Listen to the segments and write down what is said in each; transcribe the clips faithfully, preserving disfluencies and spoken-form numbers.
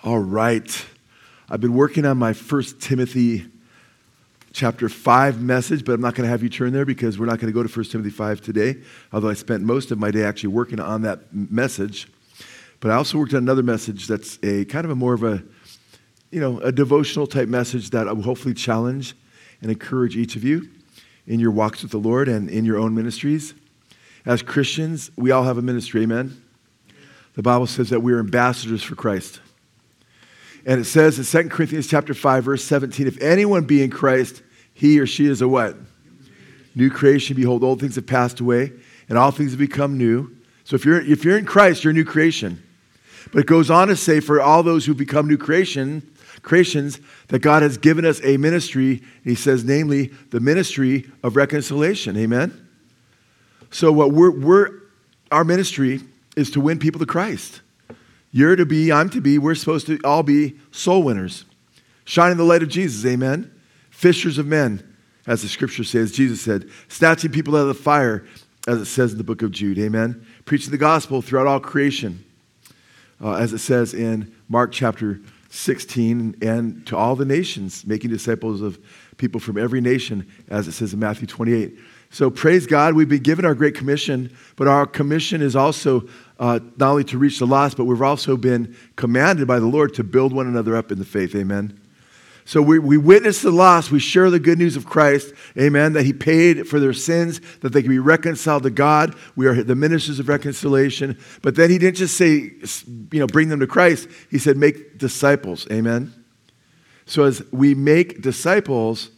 All right. I've been working on my First Timothy chapter five message, but I'm not going to have you turn there because we're not going to go to First Timothy five today, although I spent most of my day actually working on that message. But I also worked on another message that's a kind of a more of a, you know, a devotional type message that I will hopefully challenge and encourage each of you in your walks with the Lord and in your own ministries. As Christians, we all have a ministry, amen? The Bible says that we are ambassadors for Christ. And it says in Second Corinthians chapter five, verse seventeen, if anyone be in Christ, he or she is a what? New creation. Behold, old things have passed away, and all things have become new. So if you're if you're in Christ, you're a new creation. But it goes on to say, for all those who become new creation, creations, that God has given us a ministry. He says, namely, the ministry of reconciliation. Amen? So what we're, we're our ministry is to win people to Christ. You're to be, I'm to be, we're supposed to all be soul winners. Shining the light of Jesus, amen? Fishers of men, as the scripture says, Jesus said. Snatching people out of the fire, as it says in the book of Jude, amen? Preaching the gospel throughout all creation, uh, as it says in Mark chapter sixteen, and to all the nations, making disciples of people from every nation, as it says in Matthew twenty-eight. So praise God, we've been given our great commission, but our commission is also uh, not only to reach the lost, but we've also been commanded by the Lord to build one another up in the faith, amen? So we, we witness the lost, we share the good news of Christ, amen, that he paid for their sins, that they can be reconciled to God. We are the ministers of reconciliation. But then he didn't just say, you know, bring them to Christ. He said, make disciples, amen? So as we make disciples,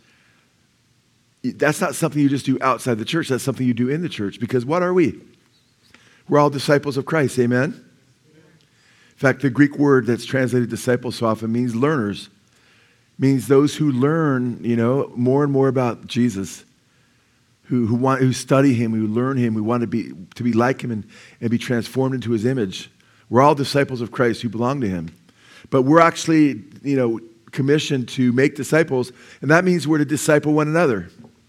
that's not something you just do outside the church. That's something you do in the church. Because what are we? We're all disciples of Christ. Amen? In fact, the Greek word that's translated disciples so often means learners. Means those who learn, you know, more and more about Jesus. Who, who want, who study him, who learn him, who want to be, to be like him and, and be transformed into his image. We're all disciples of Christ who belong to him. But we're actually, you know, commissioned to make disciples. And that means we're to disciple one another.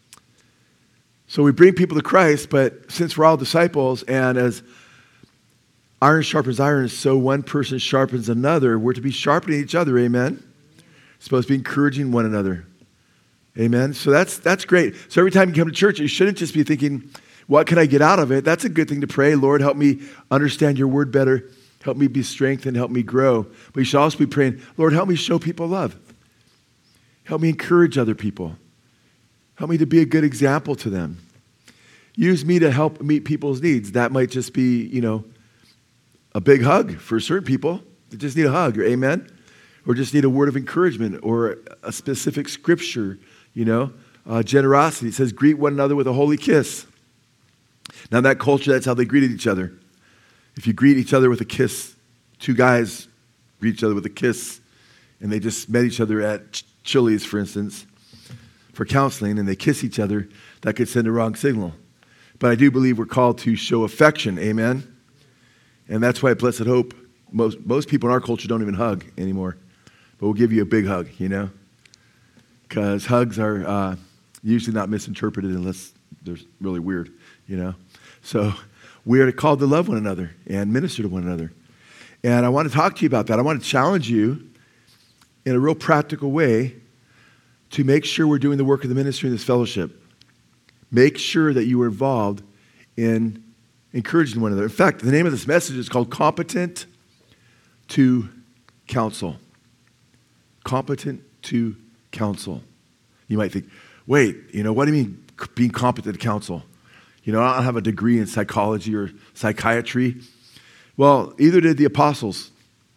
So we bring people to Christ, but since we're all disciples, and as iron sharpens iron, so one person sharpens another, we're to be sharpening each other, amen? Supposed to be encouraging one another, amen? So that's that's great. So every time you come to church, you shouldn't just be thinking, what can I get out of it? That's a good thing to pray. Lord, help me understand your word better. Help me be strengthened. Help me grow. But you should also be praying, Lord, help me show people love. Help me encourage other people. Help me to be a good example to them. Use me to help meet people's needs. That might just be, you know, a big hug for certain people that just need a hug, or amen? Or just need a word of encouragement or a specific scripture, you know. Uh, generosity. It says, greet one another with a holy kiss. Now, in that culture, that's how they greeted each other. If you greet each other with a kiss, two guys greet each other with a kiss, and they just met each other at Chili's, for instance, for counseling, and they kiss each other, that could send a wrong signal. But I do believe we're called to show affection, amen? And that's why at Blessed Hope, most, most people in our culture don't even hug anymore. But we'll give you a big hug, you know? Because hugs are uh, usually not misinterpreted unless they're really weird, you know? So we are called to love one another and minister to one another. And I want to talk to you about that. I want to challenge you in a real practical way to make sure we're doing the work of the ministry in this fellowship. Make sure that you are involved in encouraging one another. In fact, the name of this message is called Competent to Counsel. Competent to Counsel. You might think, wait, you know, what do you mean being competent to counsel? You know, I don't have a degree in psychology or psychiatry. Well, either did the apostles.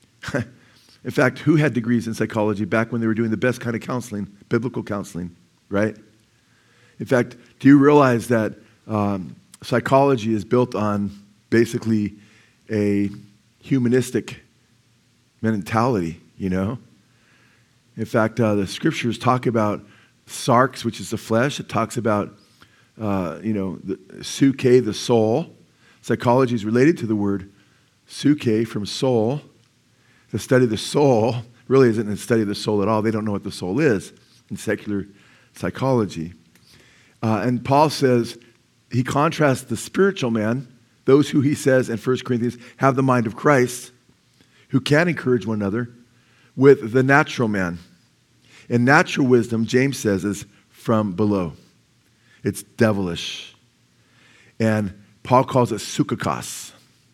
In fact, who had degrees in psychology back when they were doing the best kind of counseling, biblical counseling, right? In fact, do you realize that um, psychology is built on basically a humanistic mentality, you know? In fact, uh, the scriptures talk about sarx, which is the flesh. It talks about, uh, you know, the suke, the soul. Psychology is related to the word suke, from soul. The study of the soul really isn't a study of the soul at all. They don't know what the soul is in secular psychology. Uh, and Paul says, he contrasts the spiritual man, those who he says in First Corinthians have the mind of Christ, who can encourage one another, with the natural man. And natural wisdom, James says, is from below. It's devilish. And Paul calls it psychikos,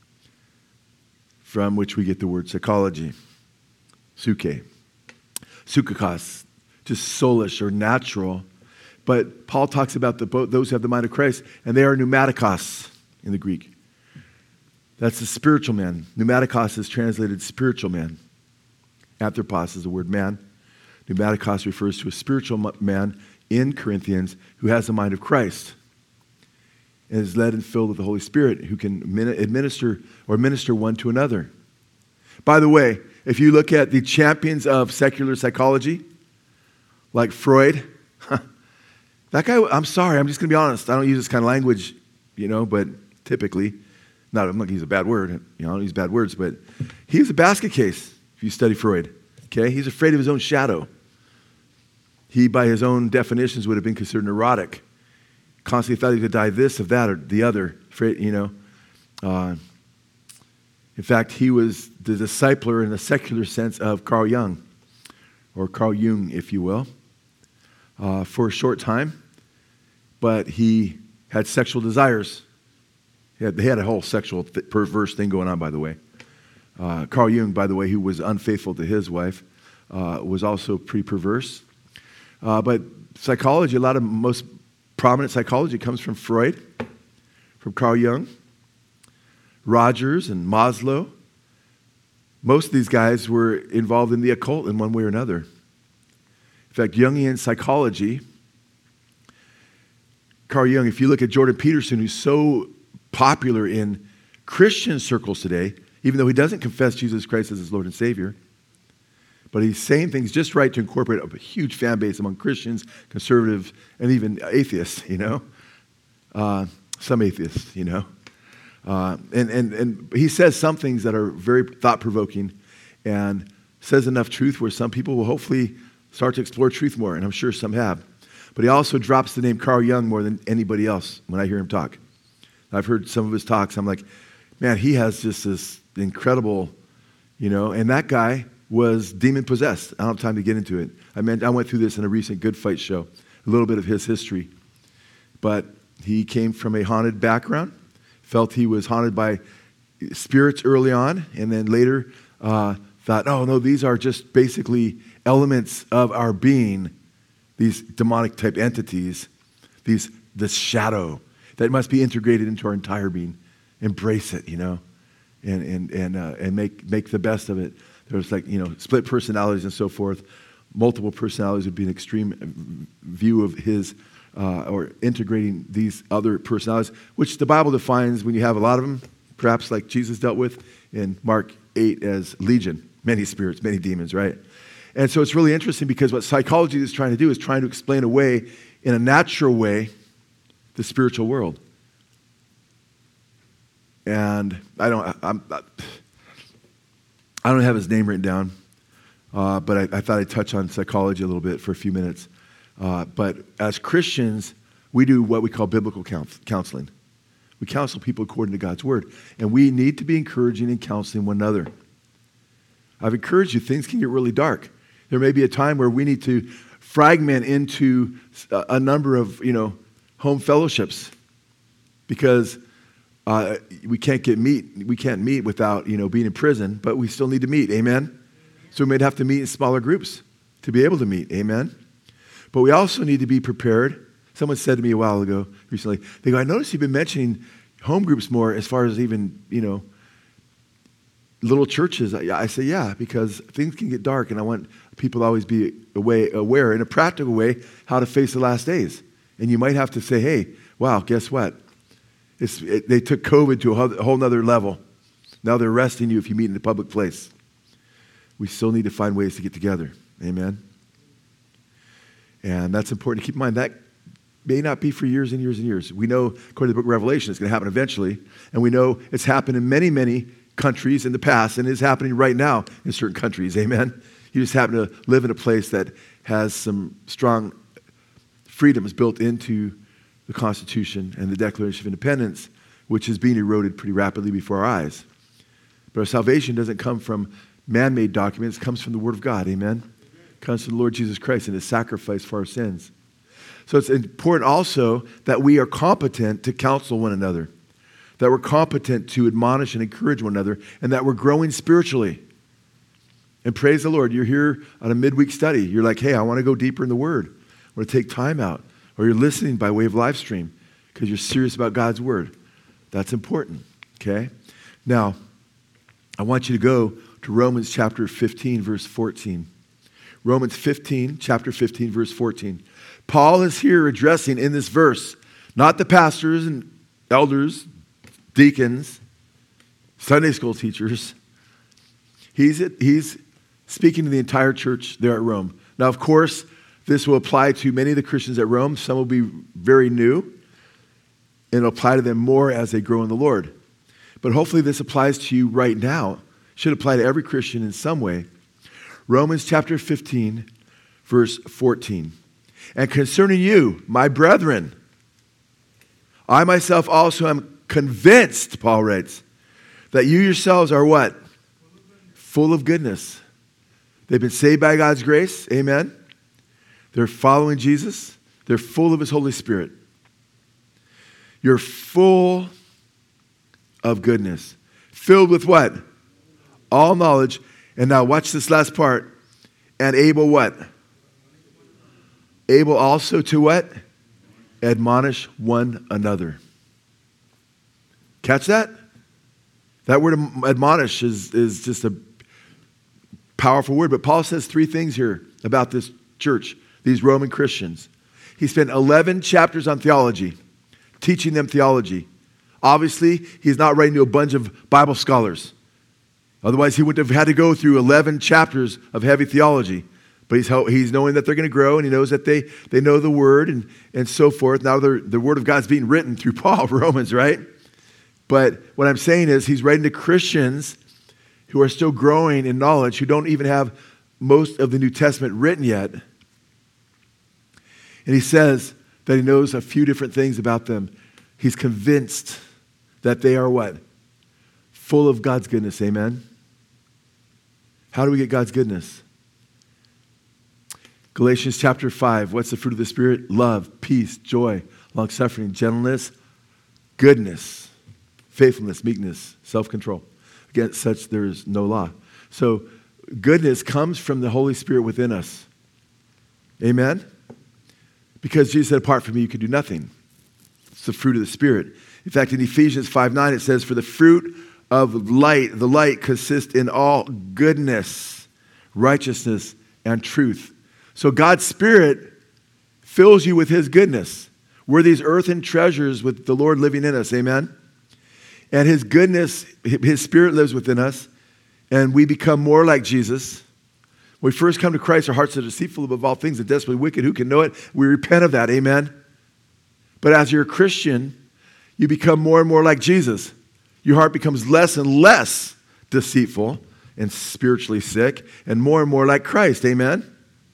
from which we get the word psychology. Suke. Psychikos, just soulish or natural. But Paul talks about the, those who have the mind of Christ, and they are pneumatikos in the Greek. That's the spiritual man. Pneumatikos is translated spiritual man. Anthropos is the word man. Pneumatikos refers to a spiritual man in Corinthians who has the mind of Christ and is led and filled with the Holy Spirit, who can administer or minister one to another. By the way, if you look at the champions of secular psychology, like Freud, that guy, I'm sorry, I'm just going to be honest. I don't use this kind of language, you know, but typically, not, I'm not going to use a bad word, you know, I don't use bad words, but he's a basket case if you study Freud, okay? He's afraid of his own shadow. He, by his own definitions, would have been considered neurotic. Constantly thought he could die this, of that, or the other, afraid, you know. Uh, in fact, he was the discipler in a secular sense of Carl Jung, or Carl Jung, if you will, uh, for a short time. But he had sexual desires. He had, he had a whole sexual th- perverse thing going on, by the way. Uh, Carl Jung, by the way, who was unfaithful to his wife, uh, was also pretty perverse. Uh, but psychology, a lot of most prominent psychology comes from Freud, from Carl Jung, Rogers, and Maslow. Most of these guys were involved in the occult in one way or another. In fact, Jungian psychology, Carl Jung, if you look at Jordan Peterson, who's so popular in Christian circles today, even though he doesn't confess Jesus Christ as his Lord and Savior, but he's saying things just right to incorporate a huge fan base among Christians, conservatives, and even atheists, you know. Uh, some atheists, you know. Uh, and, and, and he says some things that are very thought-provoking and says enough truth where some people will hopefully start to explore truth more, and I'm sure some have. But he also drops the name Carl Jung more than anybody else when I hear him talk. I've heard some of his talks. I'm like, man, he has just this incredible, you know, and that guy was demon-possessed. I don't have time to get into it. I mean, I went through this in a recent Good Fight show, a little bit of his history. But he came from a haunted background, felt he was haunted by spirits early on, and then later uh, thought, oh, no, these are just basically elements of our being, these demonic-type entities, these this shadow that must be integrated into our entire being. Embrace it, you know, and and and uh, and make make the best of it. There's like, you know, split personalities and so forth. Multiple personalities would be an extreme view of his, uh, or integrating these other personalities, which the Bible defines when you have a lot of them, perhaps like Jesus dealt with in Mark eight as legion, many spirits, many demons, right? And so it's really interesting because what psychology is trying to do is trying to explain away, in a natural way, the spiritual world. And I don't, I'm, I don't have his name written down, uh, but I, I thought I'd touch on psychology a little bit for a few minutes. Uh, but as Christians, we do what we call biblical counseling. We counsel people according to God's word. And we need to be encouraging and counseling one another. I've encouraged you, things can get really dark. There may be a time where we need to fragment into a, a number of, you know, home fellowships because uh, we can't get meet. We can't meet without, you know, being in prison, but we still need to meet. Amen? So we may have to meet in smaller groups to be able to meet. Amen? But we also need to be prepared. Someone said to me a while ago, recently, they go, I noticed you've been mentioning home groups more as far as even, you know, little churches. I, I say, yeah, because things can get dark, and I want people to always be away, aware in a practical way how to face the last days. And you might have to say, hey, wow, guess what? It's, it, they took COVID to a whole, a whole nother level. Now they're arresting you if you meet in a public place. We still need to find ways to get together. Amen? And that's important to keep in mind. That may not be for years and years and years. We know, according to the book of Revelation, it's going to happen eventually. And we know it's happened in many, many countries in the past, and is happening right now in certain countries. Amen? You just happen to live in a place that has some strong freedoms built into the Constitution and the Declaration of Independence, which is being eroded pretty rapidly before our eyes. But our salvation doesn't come from man-made documents. It comes from the Word of God, amen? It comes from the Lord Jesus Christ and His sacrifice for our sins. So it's important also that we are competent to counsel one another, that we're competent to admonish and encourage one another, and that we're growing spiritually. And praise the Lord, you're here on a midweek study. You're like, hey, I want to go deeper in the Word. I want to take time out. Or you're listening by way of live stream because you're serious about God's Word. That's important, okay? Now, I want you to go to Romans chapter fifteen, verse fourteen. Romans fifteen, chapter fifteen, verse fourteen. Paul is here addressing in this verse, not the pastors and elders, deacons, Sunday school teachers. He's, he's speaking to the entire church there at Rome. Now, of course, this will apply to many of the Christians at Rome. Some will be very new, and it'll apply to them more as they grow in the Lord. But hopefully this applies to you right now. It should apply to every Christian in some way. Romans chapter fifteen, verse fourteen. And concerning you, my brethren, I myself also am convinced, Paul writes, that you yourselves are what? Full of goodness. They've been saved by God's grace. Amen. They're following Jesus. They're full of His Holy Spirit. You're full of goodness. Filled with what? All knowledge. And now watch this last part. And able what? Able also to what? Admonish one another. Catch that? That word admonish is, is just a powerful word. But Paul says three things here about this church, these Roman Christians. He spent eleven chapters on theology, teaching them theology. Obviously, he's not writing to a bunch of Bible scholars. Otherwise, he wouldn't have had to go through eleven chapters of heavy theology. But he's, he's knowing that they're going to grow, and he knows that they, they know the Word and, and so forth. Now, the Word of God's being written through Paul, Romans, right? But what I'm saying is he's writing to Christians who are still growing in knowledge, who don't even have most of the New Testament written yet. And he says that he knows a few different things about them. He's convinced that they are what? Full of God's goodness, amen? How do we get God's goodness? Galatians chapter five, what's the fruit of the Spirit? Love, peace, joy, long-suffering, gentleness, goodness, faithfulness, meekness, self-control. Against such there is no law. So goodness comes from the Holy Spirit within us. Amen? Because Jesus said, apart from me, you can do nothing. It's the fruit of the Spirit. In fact, in Ephesians five nine, it says, for the fruit of light, the light consists in all goodness, righteousness, and truth. So God's Spirit fills you with His goodness. We're these earthen treasures with the Lord living in us. Amen? And His goodness, His Spirit lives within us, and we become more like Jesus. When we first come to Christ, our hearts are deceitful above all things and desperately wicked. Who can know it? We repent of that. Amen? But as you're a Christian, you become more and more like Jesus. Your heart becomes less and less deceitful and spiritually sick, and more and more like Christ. Amen?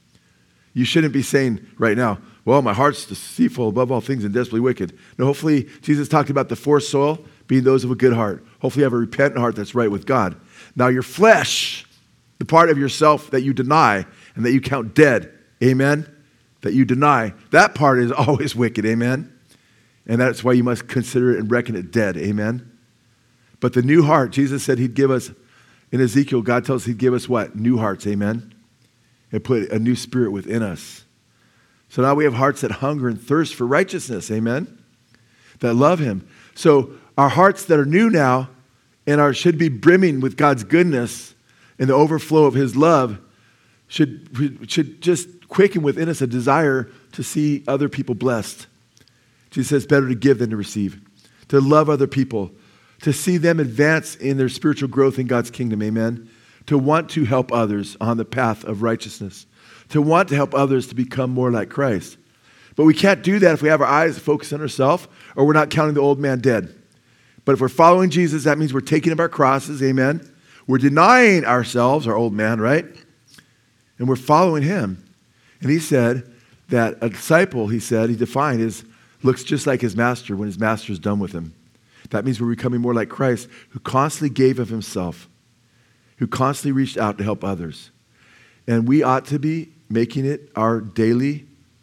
You shouldn't be saying right now, well, my heart's deceitful above all things and desperately wicked. No, hopefully Jesus talked about the fourth soil being those of a good heart. Hopefully you have a repentant heart that's right with God. Now your flesh, the part of yourself that you deny and that you count dead, amen, that you deny, that part is always wicked, amen? And that's why you must consider it and reckon it dead, amen? But the new heart, Jesus said He'd give us, in Ezekiel, God tells us He'd give us what? New hearts, amen? And put a new spirit within us. So now we have hearts that hunger and thirst for righteousness, amen? That love Him. So our hearts that are new now and are should be brimming with God's goodness and the overflow of His love should, should just quicken within us a desire to see other people blessed. Jesus says, better to give than to receive. To love other people. To see them advance in their spiritual growth in God's kingdom, amen? To want to help others on the path of righteousness. To want to help others to become more like Christ. But we can't do that if we have our eyes focused on ourselves or we're not counting the old man dead. But if we're following Jesus, that means we're taking up our crosses, amen? We're denying ourselves, our old man, right? And we're following Him. And He said that a disciple, He said, He defined, is looks just like his master when his master is done with him. That means we're becoming more like Christ, who constantly gave of Himself. who constantly reached out to help others. And we ought to be making it our daily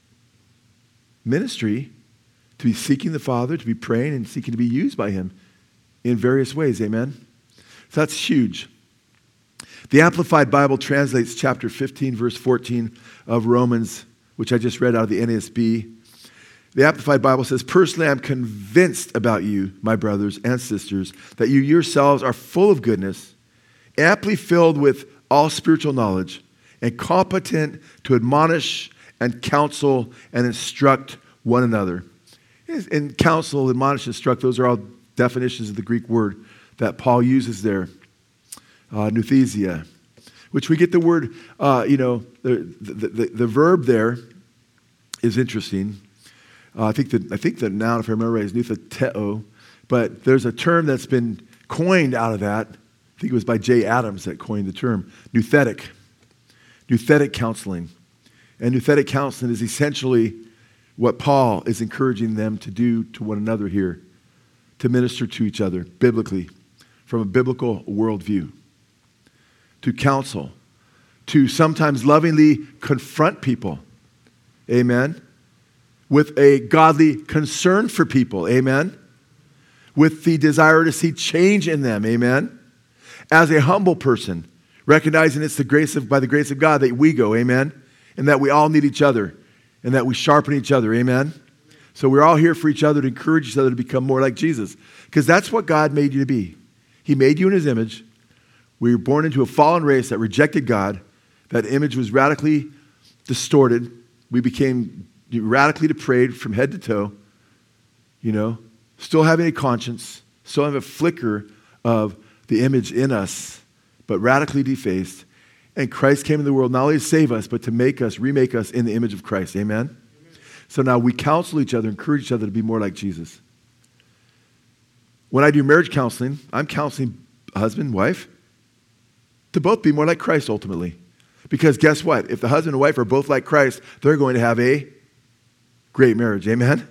ministry to be seeking the Father, to be praying and seeking to be used by him in various ways. Amen? So that's huge. The Amplified Bible translates chapter fifteen, verse fourteen of Romans, which I just read out of the N A S B. The Amplified Bible says, personally, I'm convinced about you, my brothers and sisters, that you yourselves are full of goodness, amply filled with all spiritual knowledge, and competent to admonish and counsel and instruct one another. And counsel, admonish, instruct, those are all definitions of the Greek word that Paul uses there, uh, nouthesia, which we get the word, uh, you know, the, the, the, the verb there is interesting. Uh, I think the I think the noun, if I remember right, is noutheteo, but there's a term that's been coined out of that. I think it was by Jay Adams that coined the term, nouthetic. Nouthetic counseling. And nouthetic counseling is essentially what Paul is encouraging them to do to one another here, to minister to each other biblically, from a biblical worldview, to counsel, to sometimes lovingly confront people. Amen. With a godly concern for people. Amen. With the desire to see change in them. Amen. As a humble person, recognizing it's the grace of, by the grace of God that we go. Amen. And that we all need each other. And that we sharpen each other. Amen. So we're all here for each other, to encourage each other to become more like Jesus. Because that's what God made you to be. He made you in his image. We were born into a fallen race that rejected God. That image was radically distorted. We became radically depraved from head to toe, you know, still having a conscience, still have a flicker of the image in us, but radically defaced. And Christ came into the world not only to save us, but to make us, remake us in the image of Christ. Amen? Amen. So now we counsel each other, encourage each other to be more like Jesus. When I do marriage counseling, I'm counseling husband, wife, to both be more like Christ ultimately. Because guess what? If the husband and wife are both like Christ, they're going to have a great marriage. Amen? Amen.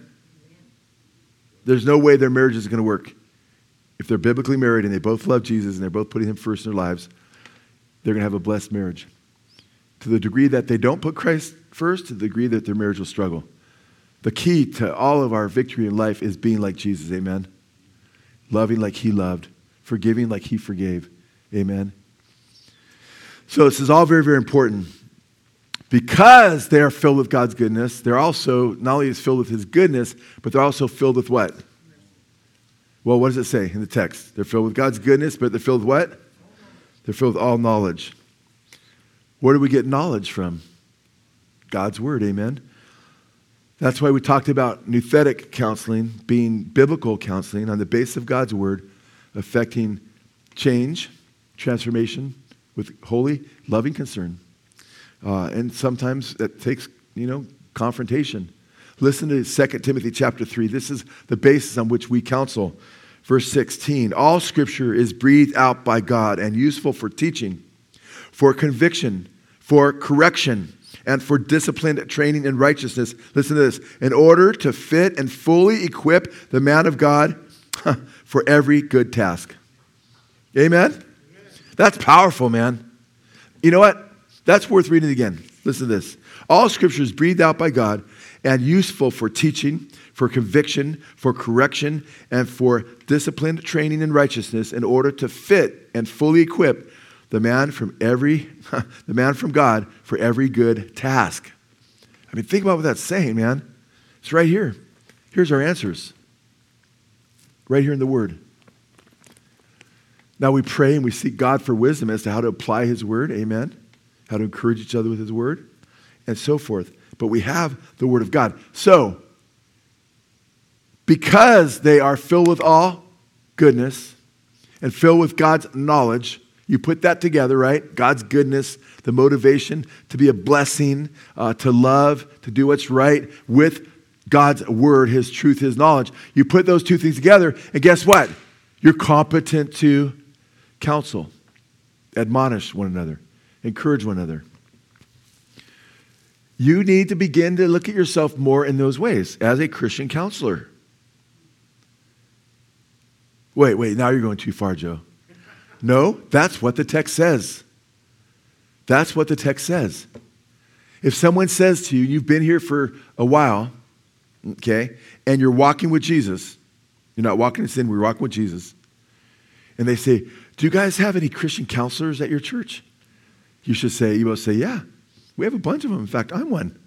There's no way their marriage is going to work. If they're biblically married and they both love Jesus and they're both putting him first in their lives, they're going to have a blessed marriage. To the degree that they don't put Christ first, to the degree that their marriage will struggle. The key to all of our victory in life is being like Jesus. Amen? Loving like he loved. Forgiving like he forgave. Amen? So this is all very, very important. Because they are filled with God's goodness, they're also, not only is filled with his goodness, but they're also filled with what? Well, what does it say in the text? They're filled with God's goodness, but they're filled with what? They're filled with all knowledge. Where do we get knowledge from? God's word, amen? That's why we talked about nouthetic counseling being biblical counseling on the basis of God's word, affecting change, transformation with holy, loving concern. Uh, and sometimes it takes, you know, confrontation. Listen to Second Timothy chapter three. This is the basis on which we counsel. Verse sixteen, all scripture is breathed out by God and useful for teaching, for conviction, for correction, and for disciplined training in righteousness. Listen to this. In order to fit and fully equip the man of God for every good task. Amen? Amen? That's powerful, man. You know what? That's worth reading again. Listen to this. All scripture is breathed out by God and useful for teaching, for conviction, for correction, and for disciplined training in righteousness in order to fit and fully equip the man from every, the man from God for every good task. I mean, think about what that's saying, man. It's right here. Here's our answers. Right here in the Word. Now we pray and we seek God for wisdom as to how to apply His Word. Amen. How to encourage each other with His Word and so forth. But we have the Word of God. So, because they are filled with all goodness and filled with God's knowledge, you put that together, right? God's goodness, the motivation to be a blessing, uh, to love, to do what's right with God's word, His truth, His knowledge. You put those two things together, and guess what? You're competent to counsel, admonish one another, encourage one another. You need to begin to look at yourself more in those ways as a Christian counselor. Wait, wait, now you're going too far, Joe. No, that's what the text says. That's what the text says. If someone says to you, you've been here for a while, okay, and you're walking with Jesus, you're not walking in sin, we're walking with Jesus, and they say, do you guys have any Christian counselors at your church? You should say, you will say, yeah, we have a bunch of them. In fact, I'm one.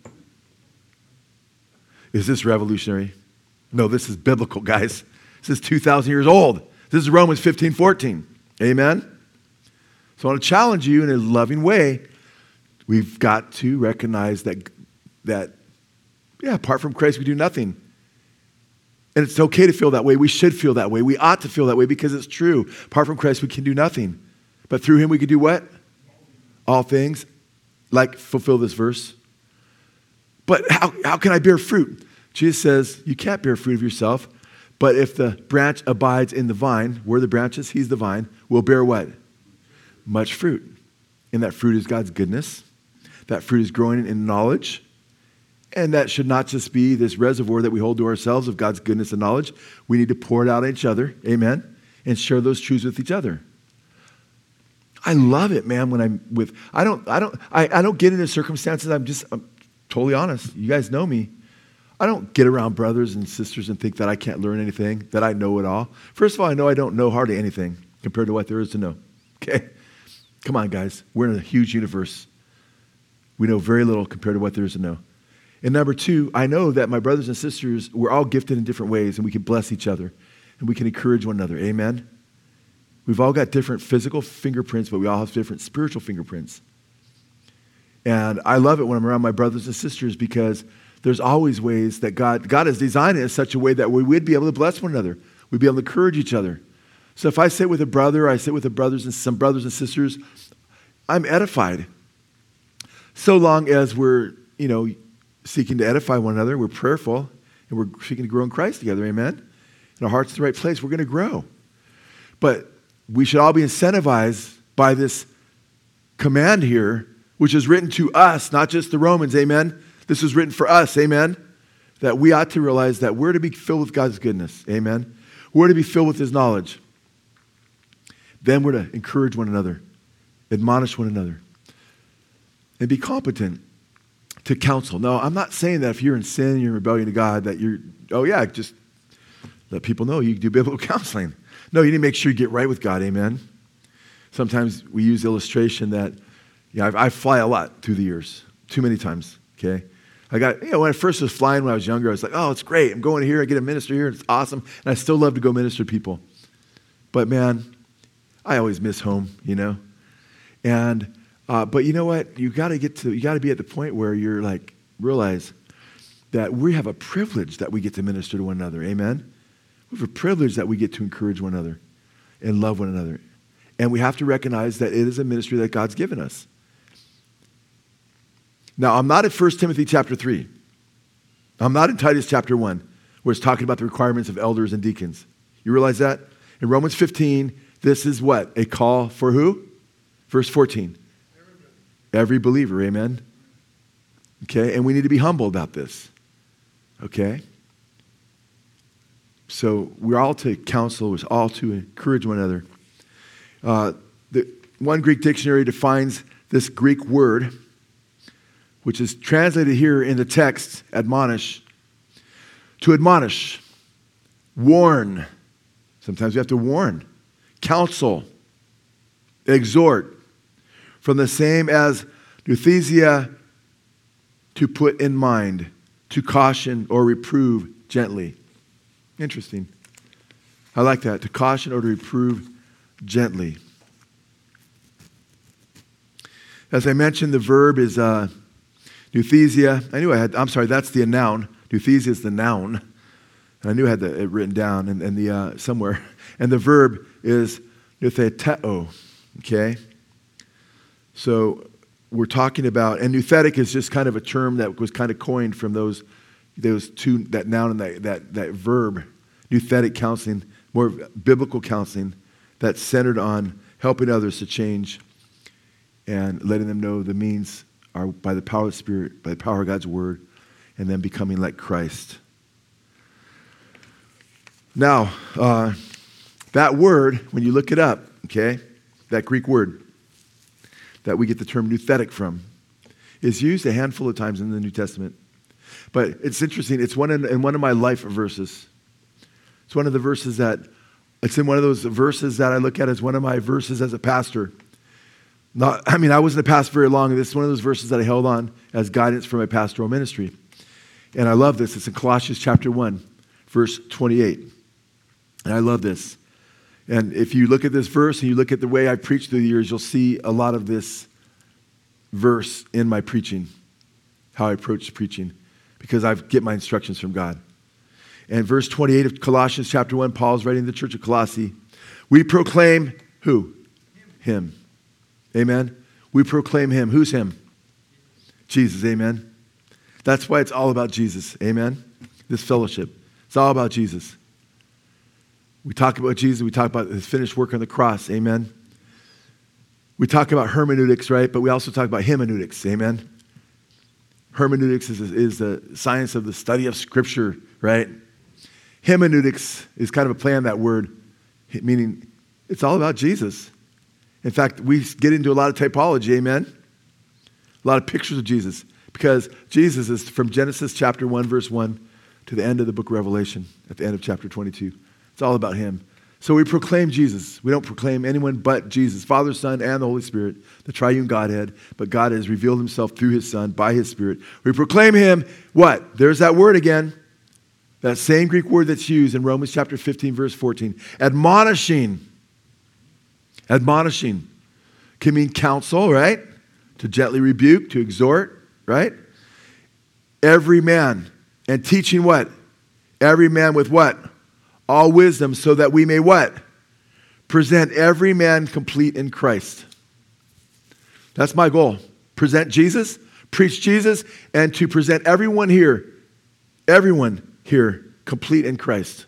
Is this revolutionary? No, this is biblical, guys. This is two thousand years old. This is Romans fifteen fourteen. Amen? So I want to challenge you in a loving way. We've got to recognize that, that, yeah, apart from Christ, we do nothing. And it's okay to feel that way. We should feel that way. We ought to feel that way because it's true. Apart from Christ, we can do nothing. But through him, we can do what? All things. Like, fulfill this verse. But how, how can I bear fruit? Jesus says, you can't bear fruit of yourself. But if the branch abides in the vine, we're the branches, he's the vine, will bear what? Much fruit. And that fruit is God's goodness. That fruit is growing in knowledge. And that should not just be this reservoir that we hold to ourselves of God's goodness and knowledge. We need to pour it out on each other. Amen. And share those truths with each other. I love it, man, when I'm with, I don't, I don't, I, I don't get into circumstances. I'm just, I'm totally honest. You guys know me. I don't get around brothers and sisters and think that I can't learn anything, that I know it all. First of all, I know I don't know hardly anything compared to what there is to know. Okay? Come on, guys. We're in a huge universe. We know very little compared to what there is to know. And number two, I know that my brothers and sisters, we're all gifted in different ways, and we can bless each other, and we can encourage one another. Amen? We've all got different physical fingerprints, but we all have different spiritual fingerprints. And I love it when I'm around my brothers and sisters because there's always ways that God, God has designed it in such a way that we would be able to bless one another. We'd be able to encourage each other. So if I sit with a brother, I sit with the brothers and some brothers and sisters, I'm edified. So long as we're, you know, seeking to edify one another, we're prayerful, and we're seeking to grow in Christ together, amen? And our heart's in the right place, we're going to grow. But we should all be incentivized by this command here, which is written to us, not just the Romans, amen? This is written for us, amen? That we ought to realize that we're to be filled with God's goodness, amen? We're to be filled with his knowledge. Then we're to encourage one another, admonish one another, and be competent to counsel. No, I'm not saying that if you're in sin, you're in rebellion to God, that you're, oh yeah, just let people know you do biblical counseling. No, you need to make sure you get right with God, amen? Sometimes we use illustration that, yeah, I, I fly a lot through the years, too many times, okay? I got, you know, when I first was flying when I was younger, I was like, oh, it's great. I'm going here, I get a minister here, it's awesome. And I still love to go minister to people. But man, I always miss home, you know? And, uh, but you know what? You got to get to, you got to be at the point where you're like, realize that we have a privilege that we get to minister to one another, amen? We have a privilege that we get to encourage one another and love one another. And we have to recognize that it is a ministry that God's given us. Now, I'm not at First Timothy chapter three. I'm not in Titus chapter one, where it's talking about the requirements of elders and deacons. You realize that? In Romans fifteen, this is what? A call for who? Verse fourteen. Every believer, amen? Okay, and we need to be humble about this. Okay? So we're all to counsel, we're all to encourage one another. Uh, the one Greek dictionary defines this Greek word, which is translated here in the text, admonish, to admonish, warn. Sometimes we have to warn, counsel, exhort. From the same as nouthesia, to put in mind, to caution or reprove gently. Interesting. I like that, to caution or to reprove gently. As I mentioned, the verb is uh, nouthesia. I knew I had, I'm sorry, that's the noun. Nouthesia is the noun. And I knew I had the, it written down and, and the uh, somewhere. And the verb is noutheteo, okay? So we're talking about, and nouthetic is just kind of a term that was kind of coined from those, those two, that noun and that, that, that verb, nouthetic counseling, more biblical counseling that's centered on helping others to change and letting them know the means are by the power of the Spirit, by the power of God's Word, and then becoming like Christ. Now, uh, that word, when you look it up, okay, that Greek word that we get the term nouthetic from, is used a handful of times in the New Testament. But it's interesting. It's one in, in one of my life verses. It's one of the verses that, it's in one of those verses that I look at as one of my verses as a pastor. Not, I mean, I wasn't a pastor very long, and this is one of those verses that I held on as guidance for my pastoral ministry. And I love this. It's in Colossians chapter one, verse twenty-eight. And I love this. And if you look at this verse and you look at the way I preached through the years, you'll see a lot of this verse in my preaching, how I approach preaching, because I get my instructions from God. And verse twenty-eight of Colossians chapter one, Paul's writing to the church of Colossae. We proclaim who? Him. Him. Amen. We proclaim him. Who's him? Jesus. Amen. That's why it's all about Jesus. Amen. This fellowship. It's all about Jesus. We talk about Jesus. We talk about his finished work on the cross. Amen. We talk about hermeneutics, right? But we also talk about hemeneutics. Amen. Hermeneutics is, is the science of the study of Scripture, right? Hemeneutics is kind of a play on that word, meaning it's all about Jesus. In fact, we get into a lot of typology, amen? A lot of pictures of Jesus, because Jesus is from Genesis chapter one, verse one, to the end of the book of Revelation, at the end of chapter twenty-two. It's all about him. So we proclaim Jesus. We don't proclaim anyone but Jesus, Father, Son, and the Holy Spirit, the triune Godhead. But God has revealed himself through his Son, by his Spirit. We proclaim him, what? There's that word again. That same Greek word that's used in Romans chapter fifteen, verse fourteen. Admonishing. Admonishing can mean counsel, right? To gently rebuke, to exhort, right? Every man. And teaching what? Every man with what? All wisdom, so that we may what? Present every man complete in Christ. That's my goal. Present Jesus, preach Jesus, and to present everyone here, everyone here, complete in Christ.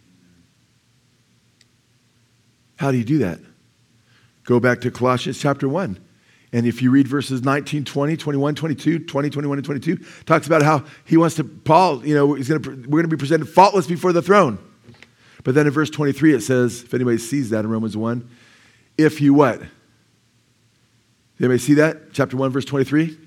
How do you do that? Go back to Colossians chapter one. And if you read verses nineteen, twenty, twenty-one, twenty-two, twenty, twenty-one, and twenty-two, talks about how he wants to, Paul, you know, he's gonna, we're going to be presented faultless before the throne. But then in verse twenty-three, it says, if anybody sees that in Romans one, if you what? Anybody see that? Chapter one, verse twenty-three?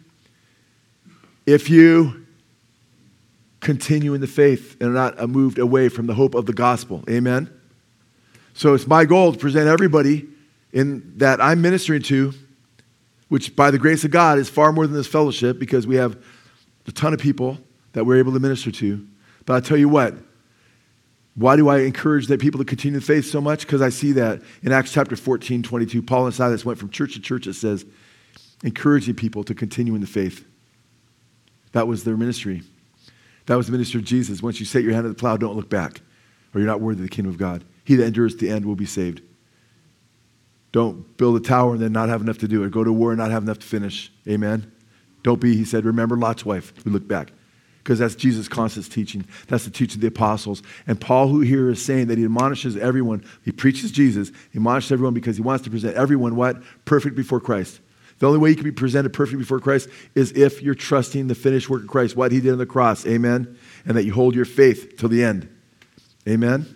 If you continue in the faith and are not moved away from the hope of the gospel. Amen? So it's my goal to present everybody in that I'm ministering to, which by the grace of God is far more than this fellowship, because we have a ton of people that we're able to minister to. But I tell you what, why do I encourage that people to continue the faith so much? Because I see that in Acts chapter fourteen, twenty-two, Paul and Silas went from church to church, it says, encouraging people to continue in the faith. That was their ministry. That was the ministry of Jesus. Once you set your hand to the plow, don't look back, or you're not worthy of the kingdom of God. He that endures to the end will be saved. Don't build a tower and then not have enough to do it. Go to war and not have enough to finish. Amen? Don't be, he said, remember Lot's wife. We look back. Because that's Jesus' constant teaching. That's the teaching of the apostles. And Paul, who here is saying that he admonishes everyone, he preaches Jesus, he admonishes everyone because he wants to present everyone what? Perfect before Christ. The only way you can be presented perfect before Christ is if you're trusting the finished work of Christ, what he did on the cross. Amen? And that you hold your faith till the end. Amen?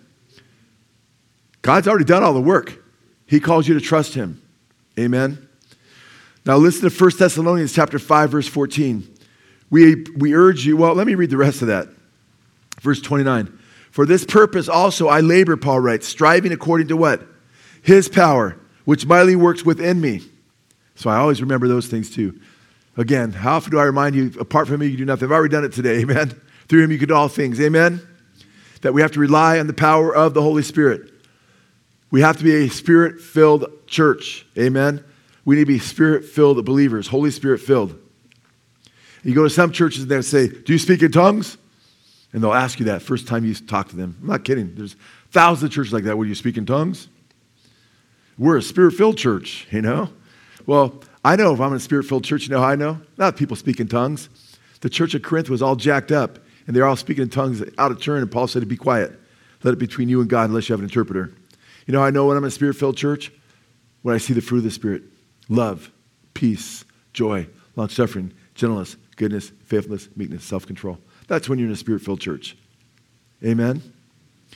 God's already done all the work. He calls you to trust him. Amen? Now listen to First Thessalonians chapter five, verse fourteen. We, we urge you, well, let me read the rest of that. Verse twenty-nine. For this purpose also I labor, Paul writes, striving according to what? His power, which mightily works within me. So I always remember those things too. Again, how often do I remind you, apart from me, you can do nothing. I've already done it today, amen? Through him you can do all things, amen? That we have to rely on the power of the Holy Spirit. We have to be a Spirit-filled church, amen? We need to be Spirit-filled believers, Holy Spirit-filled. You go to some churches and they say, do you speak in tongues? And they'll ask you that first time you talk to them. I'm not kidding. There's thousands of churches like that where you speak in tongues. We're a Spirit-filled church, you know? Well, I know if I'm in a Spirit-filled church, you know how I know? Not people speak in tongues. The church of Corinth was all jacked up, and they're all speaking in tongues out of turn, and Paul said to be quiet. Let it be between you and God unless you have an interpreter. You know how I know when I'm in a Spirit-filled church? When I see the fruit of the Spirit. Love, peace, joy, long-suffering, gentleness, goodness, faithfulness, meekness, self-control. That's when you're in a Spirit-filled church. Amen?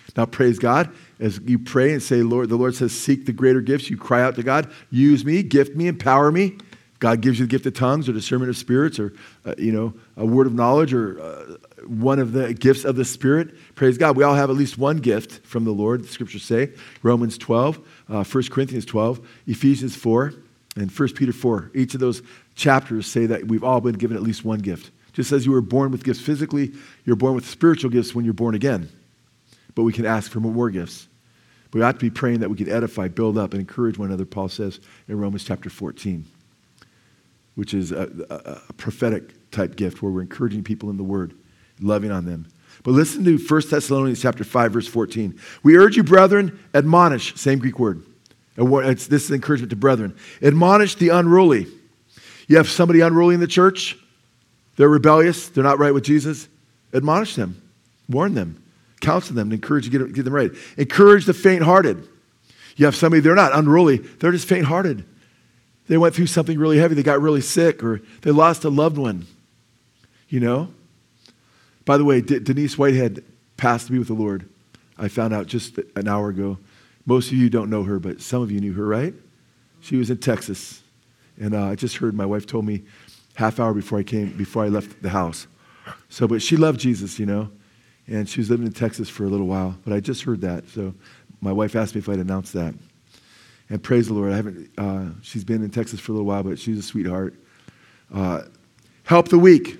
Now, praise God. As you pray and say, Lord, the Lord says, seek the greater gifts. You cry out to God, use me, gift me, empower me. God gives you the gift of tongues or discernment of spirits or, uh, you know, a word of knowledge or uh, one of the gifts of the Spirit. Praise God. We all have at least one gift from the Lord, the scriptures say. Romans twelve, uh, First Corinthians twelve, Ephesians four, and First Peter four. Each of those chapters say that we've all been given at least one gift. Just as you were born with gifts physically, you're born with spiritual gifts when you're born again. But we can ask for more gifts. We ought to be praying that we can edify, build up, and encourage one another, Paul says in Romans chapter fourteen, which is a, a, a prophetic type gift where we're encouraging people in the word, loving on them. But listen to First Thessalonians chapter five, verse fourteen. We urge you, brethren, admonish, same Greek word. It's, this is encouragement to brethren. Admonish the unruly. You have somebody unruly in the church. They're rebellious. They're not right with Jesus. Admonish them. Warn them. Counsel them. Encourage you to get, get them right. Encourage the faint-hearted. You have somebody, they're not unruly. They're just faint-hearted. They went through something really heavy. They got really sick or they lost a loved one. You know? By the way, D- Denise Whitehead passed to be with the Lord. I found out just an hour ago. Most of you don't know her, but some of you knew her, right? She was in Texas. And uh, I just heard, my wife told me half hour before I came, before I left the house. So, but she loved Jesus, you know. And she was living in Texas for a little while. But I just heard that. So my wife asked me if I'd announce that. And praise the Lord. I haven't, uh, she's been in Texas for a little while, but she's a sweetheart. Uh, help the weak.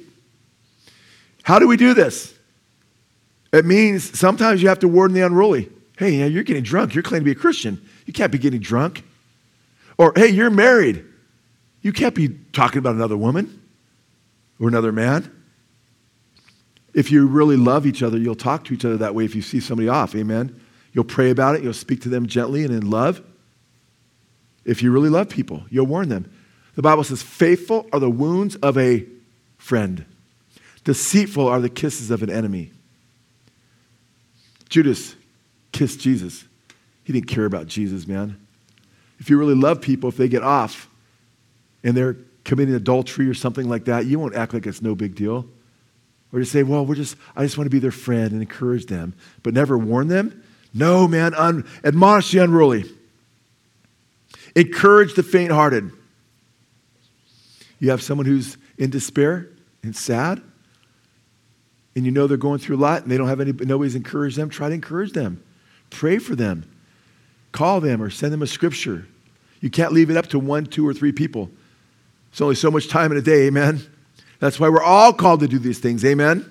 How do we do this? It means sometimes you have to warn the unruly. Hey, yeah, you're getting drunk. You're claiming to be a Christian. You can't be getting drunk. Or, hey, you're married. You can't be talking about another woman or another man. If you really love each other, you'll talk to each other that way if you see somebody off. Amen. You'll pray about it. You'll speak to them gently and in love. If you really love people, you'll warn them. The Bible says, faithful are the wounds of a friend. Deceitful are the kisses of an enemy. Judas kissed Jesus. He didn't care about Jesus, man. If you really love people, if they get off and they're committing adultery or something like that, you won't act like it's no big deal. Or just say, well, we're just, I just want to be their friend and encourage them, but never warn them. No, man, un, admonish the unruly. Encourage the faint-hearted. You have someone who's in despair and sad, and you know they're going through a lot, and they don't have any, nobody's encouraged them. Try to encourage them. Pray for them. Call them or send them a scripture. You can't leave it up to one, two, or three people. It's only so much time in a day, amen? That's why we're all called to do these things, amen?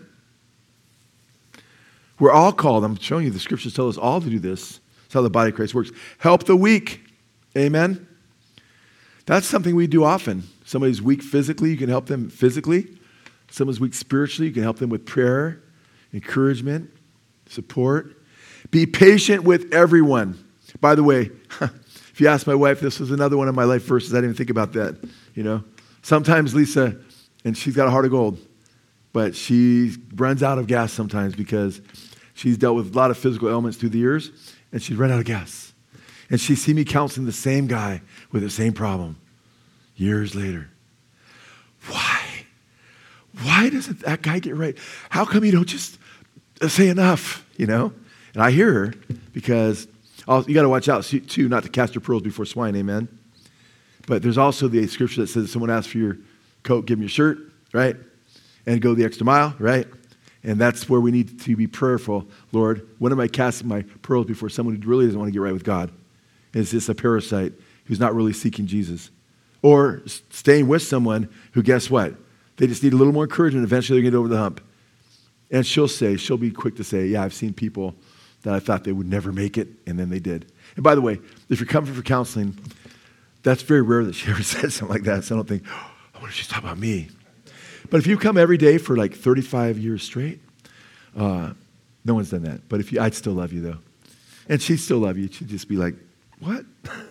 We're all called. I'm showing you the scriptures tell us all to do this. That's how the body of Christ works. Help the weak, amen? That's something we do often. Somebody's weak physically, you can help them physically. Someone's weak spiritually, you can help them with prayer, encouragement, support. Be patient with everyone. By the way, if you ask my wife, this was another one of my life verses. I didn't even think about that, you know. Sometimes Lisa, and she's got a heart of gold, but she runs out of gas sometimes because she's dealt with a lot of physical ailments through the years, and she's run out of gas. And she see me counseling the same guy with the same problem years later. Why? Why doesn't that guy get right? How come you don't just say enough, you know? And I hear her because I'll, you got to watch out, too, not to cast your pearls before swine, amen? But there's also the scripture that says if someone asks for your coat, give them your shirt, right? And go the extra mile, right? And that's where we need to be prayerful. Lord, when am I casting my pearls before someone who really doesn't want to get right with God? Is this a parasite who's not really seeking Jesus? Or staying with someone who, guess what? They just need a little more encouragement. Eventually they're going to get over the hump. And she'll say, she'll be quick to say, yeah, I've seen people that I thought they would never make it, and then they did. And by the way, if you're coming for counseling, that's very rare that she ever said something like that. So I don't think, oh, I wonder if she's talking about me. But if you come every day for like thirty-five years straight, uh, no one's done that. But if you, I'd still love you, though. And she'd still love you. She'd just be like, what?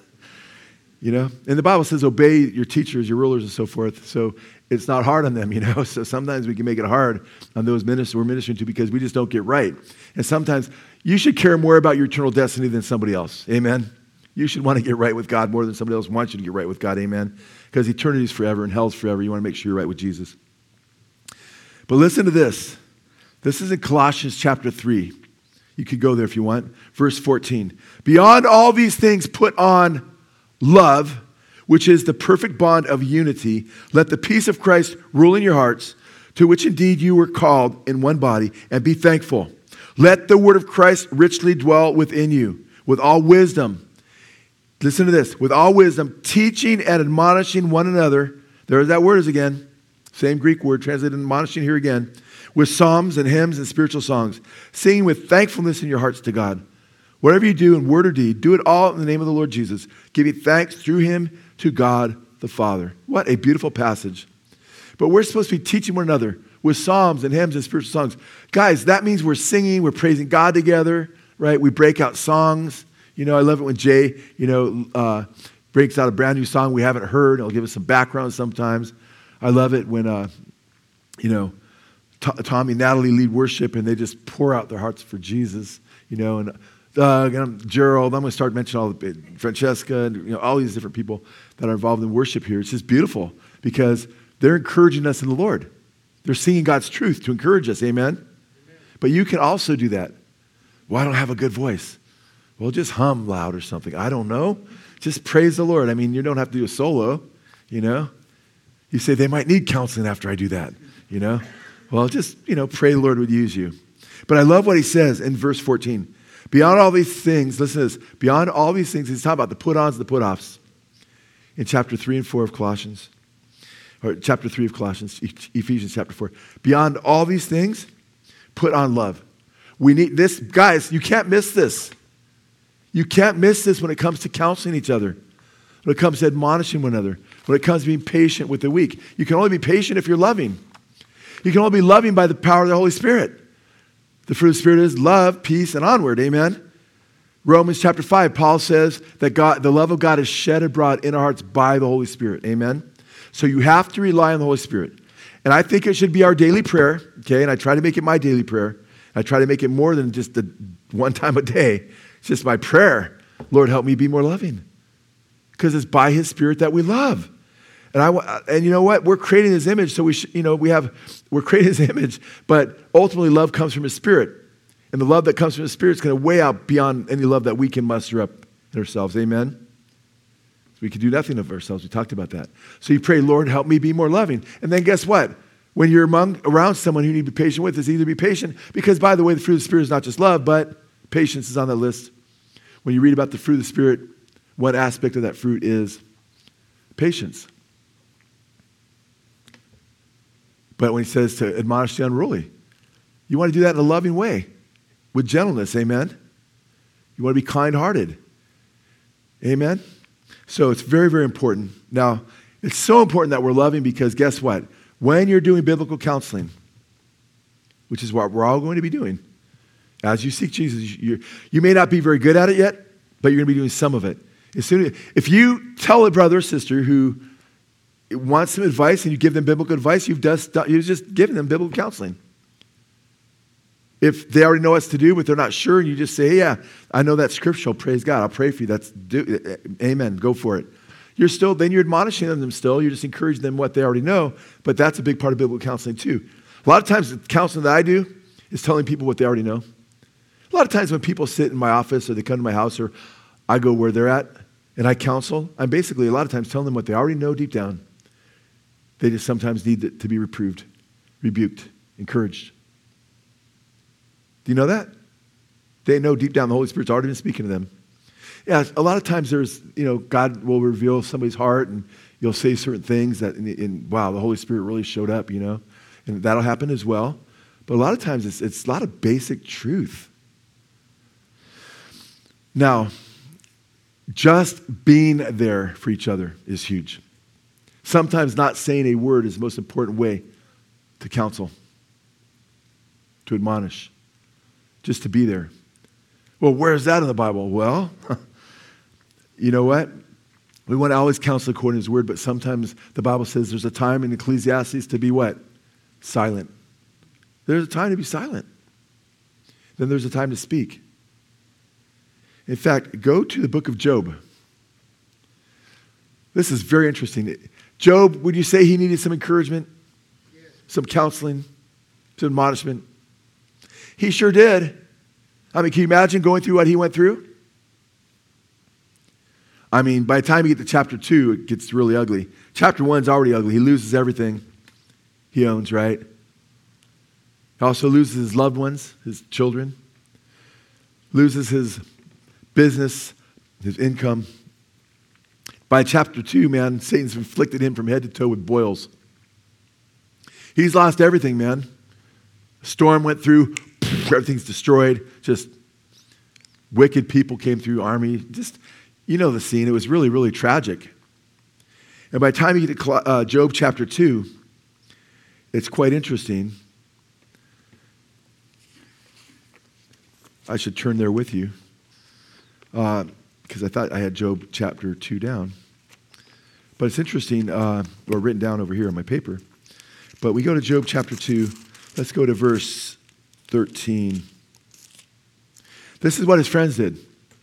You know? And the Bible says, obey your teachers, your rulers, and so forth. So it's not hard on them, you know? So sometimes we can make it hard on those ministers we're ministering to because we just don't get right. And sometimes you should care more about your eternal destiny than somebody else. Amen? You should want to get right with God more than somebody else wants you to get right with God. Amen? Because eternity is forever and hell's forever. You want to make sure you're right with Jesus. But listen to this. This is in Colossians chapter three. You could go there if you want. Verse fourteen. Beyond all these things, put on love, which is the perfect bond of unity. Let the peace of Christ rule in your hearts, to which indeed you were called in one body, and be thankful. Let the word of Christ richly dwell within you, with all wisdom. Listen to this. With all wisdom, teaching and admonishing one another. There's that word is again. Same Greek word, translated admonishing here again. With psalms and hymns and spiritual songs. Singing with thankfulness in your hearts to God. Whatever you do in word or deed, do it all in the name of the Lord Jesus, giving thanks through him to God the Father. What a beautiful passage. But we're supposed to be teaching one another with psalms and hymns and spiritual songs. Guys, that means we're singing, we're praising God together, right? We break out songs. You know, I love it when Jay, you know, uh, breaks out a brand new song we haven't heard. He'll give us some background sometimes. I love it when, uh, you know, T- Tommy and Natalie lead worship and they just pour out their hearts for Jesus, you know, and Doug and Gerald. I'm going to start mentioning all the, Francesca and, you know, all these different people that are involved in worship here. It's just beautiful because they're encouraging us in the Lord. They're singing God's truth to encourage us. Amen? Amen. But you can also do that. Well, I don't have a good voice. Well, just hum loud or something. I don't know. Just praise the Lord. I mean, you don't have to do a solo, you know. You say, they might need counseling after I do that, you know. Well, just, you know, pray the Lord would use you. But I love what he says in verse fourteen. Beyond all these things, listen to this. Beyond all these things, he's talking about the put-ons and the put-offs in chapter three and four of Colossians. Or chapter three of Colossians, Ephesians chapter four. Beyond all these things, put on love. We need this. Guys, you can't miss this. You can't miss this when it comes to counseling each other, when it comes to admonishing one another, when it comes to being patient with the weak. You can only be patient if you're loving. You can only be loving by the power of the Holy Spirit. The fruit of the Spirit is love, peace, and onward. Amen? Romans chapter five, Paul says that God, the love of God is shed abroad in our hearts by the Holy Spirit. Amen? So you have to rely on the Holy Spirit. And I think it should be our daily prayer, okay? And I try to make it my daily prayer. I try to make it more than just the one time a day. It's just my prayer. Lord, help me be more loving. Because it's by his Spirit that we love. And I and you know what? We're creating his image, so we should, you know, we have we're creating his image, but ultimately love comes from his Spirit. And the love that comes from his Spirit is going to weigh out beyond any love that we can muster up in ourselves. Amen. We can do nothing of ourselves. We talked about that. So you pray, Lord, help me be more loving. And then guess what? When you're among around someone who you need to be patient with, it's either be patient, because by the way, the fruit of the Spirit is not just love, but patience is on that list. When you read about the fruit of the Spirit, one aspect of that fruit is patience. But when he says to admonish the unruly, you want to do that in a loving way, with gentleness, amen? You want to be kind-hearted, amen? So it's very, very important. Now, it's so important that we're loving because guess what? When you're doing biblical counseling, which is what we're all going to be doing, as you seek Jesus, you, you may not be very good at it yet, but you're going to be doing some of it. As soon as, if you tell a brother or sister who wants some advice and you give them biblical advice, you've just, you've just given them biblical counseling. If they already know what to do, but they're not sure, and you just say, hey, yeah, I know that's scriptural. Praise God. I'll pray for you. That's do, amen. Go for it. You're still, then you're admonishing them still. You're just encouraging them what they already know, but that's a big part of biblical counseling too. A lot of times the counseling that I do is telling people what they already know. A lot of times when people sit in my office or they come to my house or I go where they're at and I counsel, I'm basically a lot of times telling them what they already know deep down. They just sometimes need to be reproved, rebuked, encouraged. Do you know that? They know deep down the Holy Spirit's already been speaking to them. Yeah, a lot of times there's, you know, God will reveal somebody's heart and you'll say certain things that, in, in, wow, the Holy Spirit really showed up, you know, and that'll happen as well. But a lot of times it's, it's a lot of basic truth. Now, just being there for each other is huge. Sometimes not saying a word is the most important way to counsel, to admonish, just to be there. Well, where is that in the Bible? Well, you know what? We want to always counsel according to his word, but sometimes the Bible says there's a time in Ecclesiastes to be what? Silent. There's a time to be silent. Then there's a time to speak. In fact, go to the book of Job. This is very interesting. Job, would you say he needed some encouragement? Yes. Some counseling? Some admonishment? He sure did. I mean, can you imagine going through what he went through? I mean, by the time you get to chapter two, it gets really ugly. Chapter one's already ugly. He loses everything he owns, right? He also loses his loved ones, his children, loses his business, his income. By chapter two, man, Satan's inflicted him from head to toe with boils. He's lost everything, man. A storm went through, everything's destroyed. Just wicked people came through, army. Just, you know the scene. It was really, really tragic. And by the time you get to uh, Job chapter two, it's quite interesting. I should turn there with you because uh, I thought I had Job chapter two down. But it's interesting, uh, or written down over here on my paper. But we go to Job chapter two. Let's go to verse thirteen. This is what his friends did.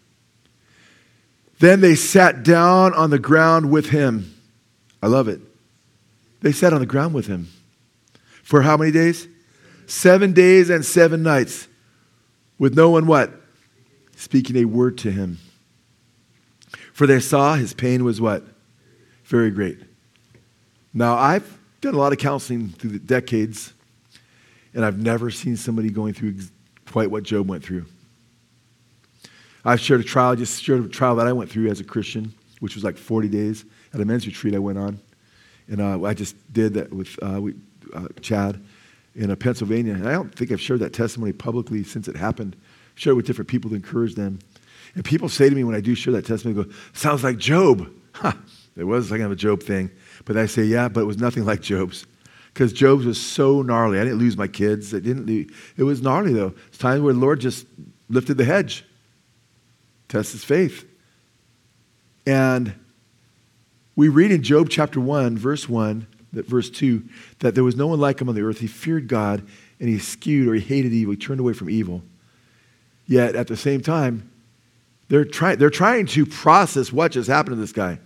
Then they sat down on the ground with him. I love it. They sat on the ground with him. For how many days? Seven days and seven nights. With no one what? Speaking a word to him. For they saw his pain was what? Very great. Now, I've done a lot of counseling through the decades, and I've never seen somebody going through quite what Job went through. I've shared a trial, I just shared a trial that I went through as a Christian, which was like forty days at a men's retreat I went on. And uh, I just did that with uh, we, uh, Chad in uh, Pennsylvania. And I don't think I've shared that testimony publicly since it happened. I've shared it with different people to encourage them. And people say to me when I do share that testimony, they go, sounds like Job. Huh, it was like kind of a Job thing. But I say, yeah, but it was nothing like Job's. Because Job's was so gnarly. I didn't lose my kids. I didn't lose. It was gnarly, though. It's times where the Lord just lifted the hedge. Test his faith. And we read in Job chapter one, verse one, that verse two, that there was no one like him on the earth. He feared God, and he eschewed or he hated evil. He turned away from evil. Yet at the same time, they're trying they're trying to process what just happened to this guy.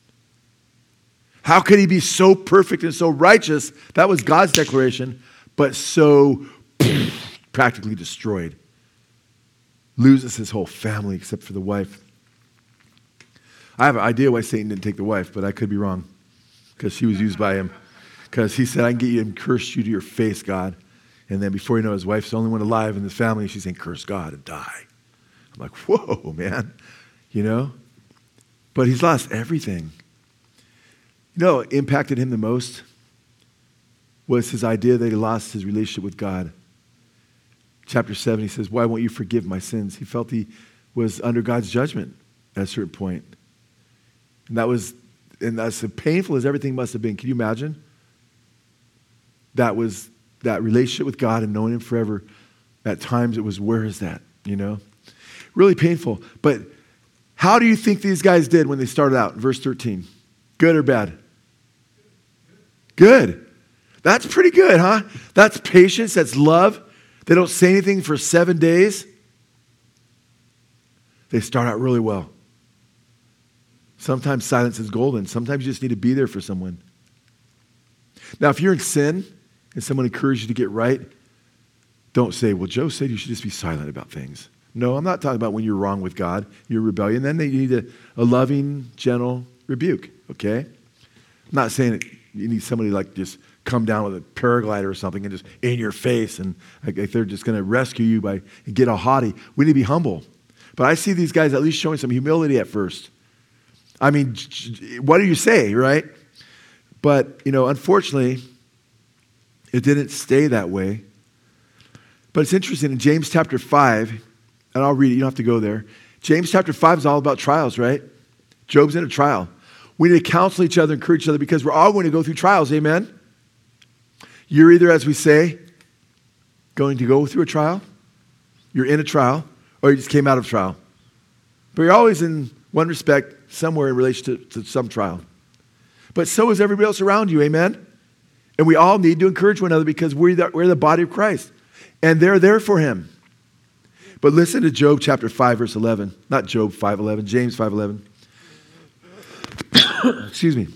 How could he be so perfect and so righteous? That was God's declaration, but so practically destroyed. Loses his whole family except for the wife. I have an idea why Satan didn't take the wife, but I could be wrong because she was used by him. Because he said, I can get you and curse you to your face, God. And then before you know, his wife's the only one alive in the family. She's saying, curse God and die. I'm like, whoa, man. You know? But he's lost everything. You know what impacted him the most was his idea that he lost his relationship with God. Chapter seven, he says, why won't you forgive my sins? He felt he was under God's judgment at a certain point. And that was, and that's as painful as everything must have been. Can you imagine? That was that relationship with God and knowing him forever. At times it was, where is that? You know? Really painful. But how do you think these guys did when they started out? Verse thirteen. Good or bad? Good. That's pretty good, huh? That's patience. That's love. They don't say anything for seven days. They start out really well. Sometimes silence is golden. Sometimes you just need to be there for someone. Now, if you're in sin and someone encourages you to get right, don't say, well, Joe said you should just be silent about things. No, I'm not talking about when you're wrong with God, you're rebellion. Then they need a, a loving, gentle rebuke, okay? I'm not saying that you need somebody like just come down with a paraglider or something and just in your face and like if they're just going to rescue you by and get all haughty. We need to be humble. But I see these guys at least showing some humility at first. I mean, what do you say, right? But, you know, unfortunately, it didn't stay that way. But it's interesting, in James chapter five, and I'll read it, you don't have to go there. James chapter five is all about trials, right? Job's in a trial. We need to counsel each other, encourage each other, because we're all going to go through trials, amen? You're either, as we say, going to go through a trial, you're in a trial, or you just came out of trial. But you're always in one respect, somewhere in relation to, to some trial. But so is everybody else around you, amen? And we all need to encourage one another because we're the, we're the body of Christ. And they're there for him. But listen to Job chapter five, verse eleven. Not Job five eleven, James five eleven. Excuse me.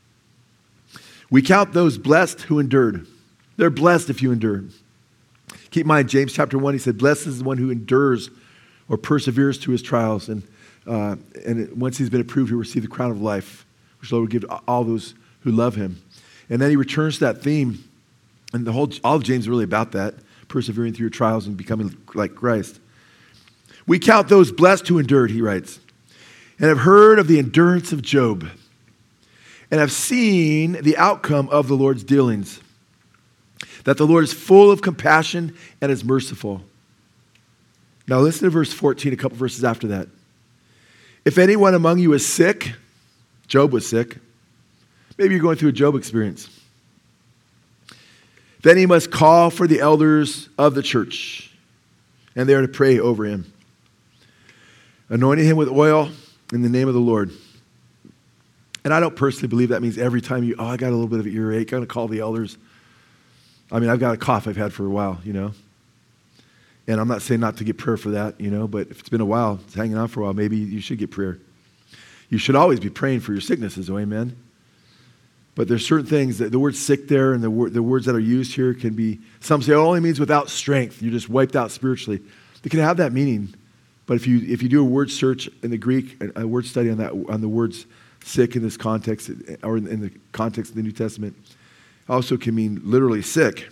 We count those blessed who endured. They're blessed if you endure. Keep in mind, James chapter one, he said, blessed is the one who endures or perseveres to his trials. And, uh, and once he's been approved, he'll receive the crown of life, which the Lord will give to all those who love him. And then he returns to that theme. And the whole, all of James is really about that, persevering through your trials and becoming like Christ. We count those blessed who endured, he writes, and have heard of the endurance of Job, and have seen the outcome of the Lord's dealings, that the Lord is full of compassion and is merciful. Now listen to verse fourteen, a couple verses after that. If anyone among you is sick, Job was sick. Maybe you're going through a Job experience. Then he must call for the elders of the church, and they are to pray over him, anointing him with oil in the name of the Lord. And I don't personally believe that means every time you, oh, I got a little bit of an earache, I'm going to call the elders. I mean, I've got a cough I've had for a while, you know. And I'm not saying not to get prayer for that, you know, but if it's been a while, it's hanging on for a while, maybe you should get prayer. You should always be praying for your sicknesses, oh, amen. But there's certain things, that the word sick there and the, wor- the words that are used here can be, some say, oh, it only means without strength. You're just wiped out spiritually. They can have that meaning. But if you if you do a word search in the Greek, a word study on that on the words sick in this context, or in the context of the New Testament, also can mean literally sick.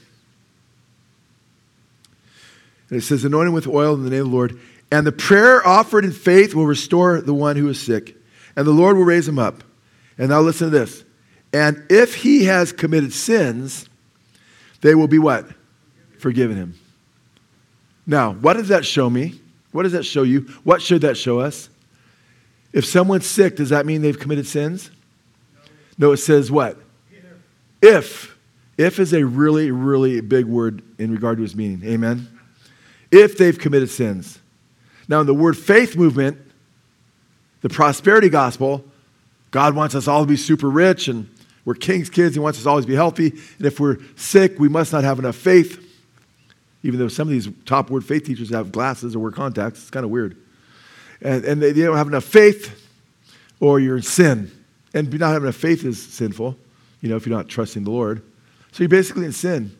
And it says, anointing with oil in the name of the Lord, and the prayer offered in faith will restore the one who is sick, and the Lord will raise him up. And now listen to this. And if he has committed sins, they will be what? Forgiven him. Now, what does that show me? What does that show you? What should that show us? If someone's sick, does that mean they've committed sins? No, no, it says what? If. If is a really, really big word in regard to its meaning. Amen? If they've committed sins. Now, in the word faith movement, the prosperity gospel, God wants us all to be super rich, and we're king's kids. He wants us always to be healthy. And if we're sick, we must not have enough faith. Even though some of these top word faith teachers have glasses or wear contacts. It's kind of weird. And, and they, they don't have enough faith, or you're in sin. And not having enough faith is sinful, you know, if you're not trusting the Lord. So you're basically in sin.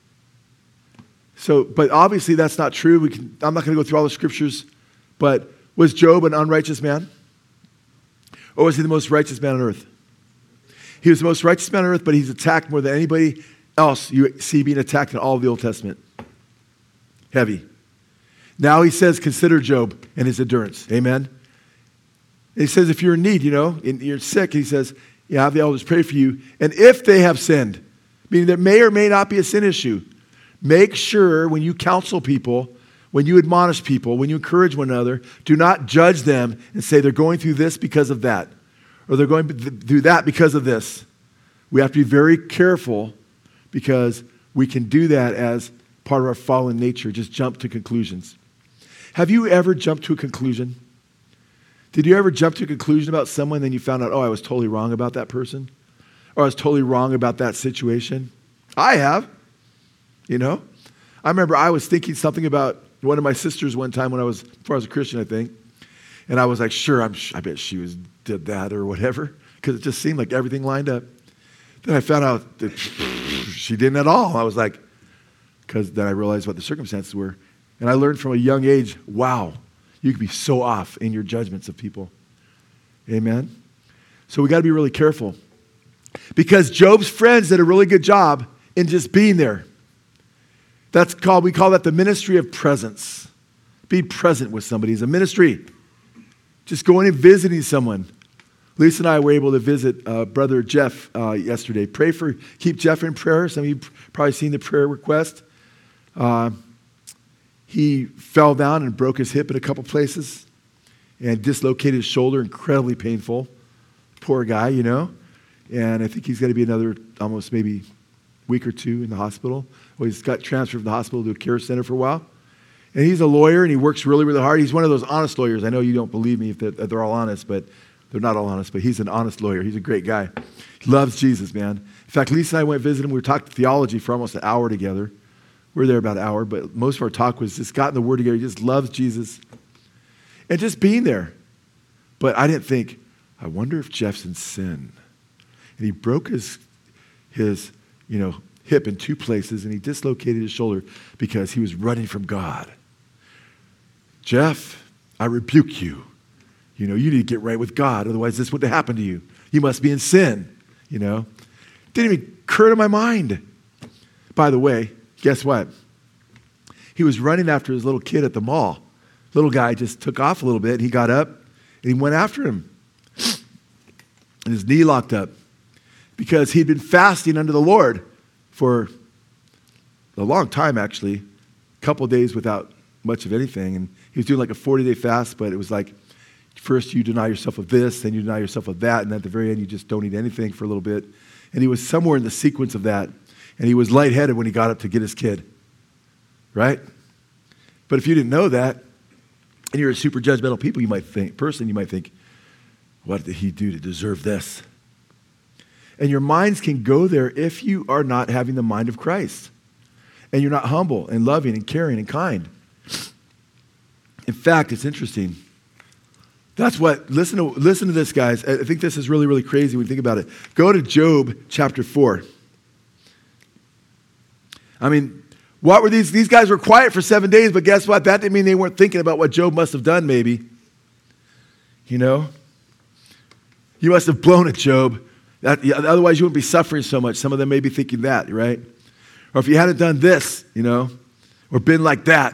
So, but obviously that's not true. We can, I'm not going to go through all the scriptures, but was Job an unrighteous man? Or was he the most righteous man on earth? He was the most righteous man on earth, but he's attacked more than anybody else you see being attacked in all of the Old Testament. Heavy. Now he says, consider Job and his endurance. Amen? And he says, if you're in need, you know, and you're sick, he says, yeah, have the elders pray for you. And if they have sinned, meaning there may or may not be a sin issue, make sure when you counsel people, when you admonish people, when you encourage one another, do not judge them and say they're going through this because of that, or they're going through that because of this. We have to be very careful, because we can do that as part of our fallen nature, just jump to conclusions. Have you ever jumped to a conclusion? Did you ever jump to a conclusion about someone, then you found out, oh, I was totally wrong about that person? Or I was totally wrong about that situation? I have, you know. I remember I was thinking something about one of my sisters one time when I was, before I was a Christian, I think. And I was like, sure, I'm, I bet she was did that or whatever, because it just seemed like everything lined up. Then I found out that she didn't at all. I was like, because then I realized what the circumstances were. And I learned from a young age, wow, you can be so off in your judgments of people. Amen? So we got to be really careful. Because Job's friends did a really good job in just being there. That's called, we call that the ministry of presence. Be present with somebody is a ministry. Just going and visiting someone. Lisa and I were able to visit uh, Brother Jeff uh, yesterday. Pray for, keep Jeff in prayer. Some of you probably seen the prayer request. Uh, he fell down and broke his hip in a couple places and dislocated his shoulder, incredibly painful. Poor guy, you know. And I think he's going to be another almost maybe week or two in the hospital. Well, he's got transferred from the hospital to a care center for a while. And he's a lawyer, and he works really, really hard. He's one of those honest lawyers. I know you don't believe me if they're, if they're all honest, but they're not all honest, but he's an honest lawyer. He's a great guy. He loves Jesus, man. In fact, Lisa and I went visit him. We were talking theology for almost an hour together. We were there about an hour, but most of our talk was just got in the Word together. He just loves Jesus. And just being there. But I didn't think, I wonder if Jeff's in sin. And he broke his, his, you know, hip in two places, and he dislocated his shoulder because he was running from God. Jeff, I rebuke you. You know, you need to get right with God, otherwise this wouldn't happen to you. You must be in sin, you know. Didn't even occur to my mind. By the way, guess what? He was running after his little kid at the mall. Little guy just took off a little bit. He got up, and he went after him. And his knee locked up because he'd been fasting under the Lord for a long time, actually, a couple of days without much of anything. And he was doing like a forty-day fast, but it was like, first you deny yourself of this, then you deny yourself of that, and at the very end you just don't eat anything for a little bit. And he was somewhere in the sequence of that, and he was lightheaded when he got up to get his kid, right? But if you didn't know that, and you're a super judgmental people, you might think, person, you might think, what did he do to deserve this? And your minds can go there if you are not having the mind of Christ, and you're not humble and loving and caring and kind. In fact, it's interesting. That's what, listen to, listen to this, guys. I think this is really, really crazy when you think about it. Go to Job chapter four. I mean, what were these? These guys were quiet for seven days, but guess what? That didn't mean they weren't thinking about what Job must have done, maybe. You know? You must have blown it, Job. That, yeah, otherwise, you wouldn't be suffering so much. Some of them may be thinking that, right? Or if you hadn't done this, you know, or been like that.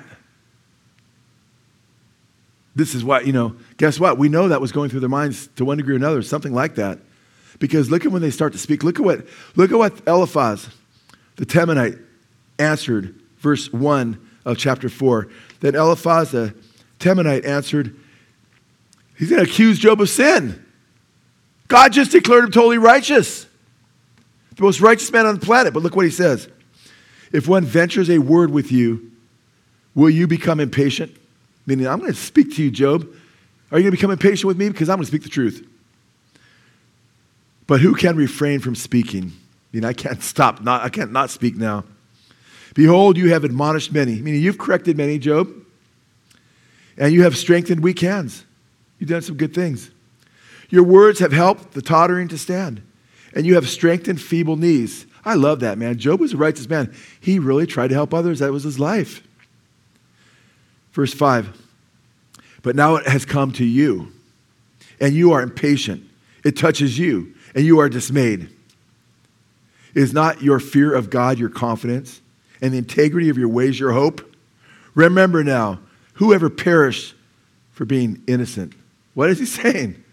This is what, you know, guess what? We know that was going through their minds to one degree or another, something like that. Because look at when they start to speak. Look at what, look at what Eliphaz, the Temanite, answered, verse one of chapter four. Then Eliphaz, the Temanite, answered, he's going to accuse Job of sin. God just declared him totally righteous. The most righteous man on the planet. But look what he says. If one ventures a word with you, will you become impatient? Meaning, I'm going to speak to you, Job. Are you going to become impatient with me? Because I'm going to speak the truth. But who can refrain from speaking? I mean, I can't stop. Not, I can't not speak now. Behold, you have admonished many. Meaning, you've corrected many, Job. And you have strengthened weak hands. You've done some good things. Your words have helped the tottering to stand. And you have strengthened feeble knees. I love that, man. Job was a righteous man. He really tried to help others. That was his life. Verse five, but now it has come to you, and you are impatient. It touches you, and you are dismayed. Is not your fear of God your confidence, and the integrity of your ways your hope? Remember now, whoever perished for being innocent. What is he saying?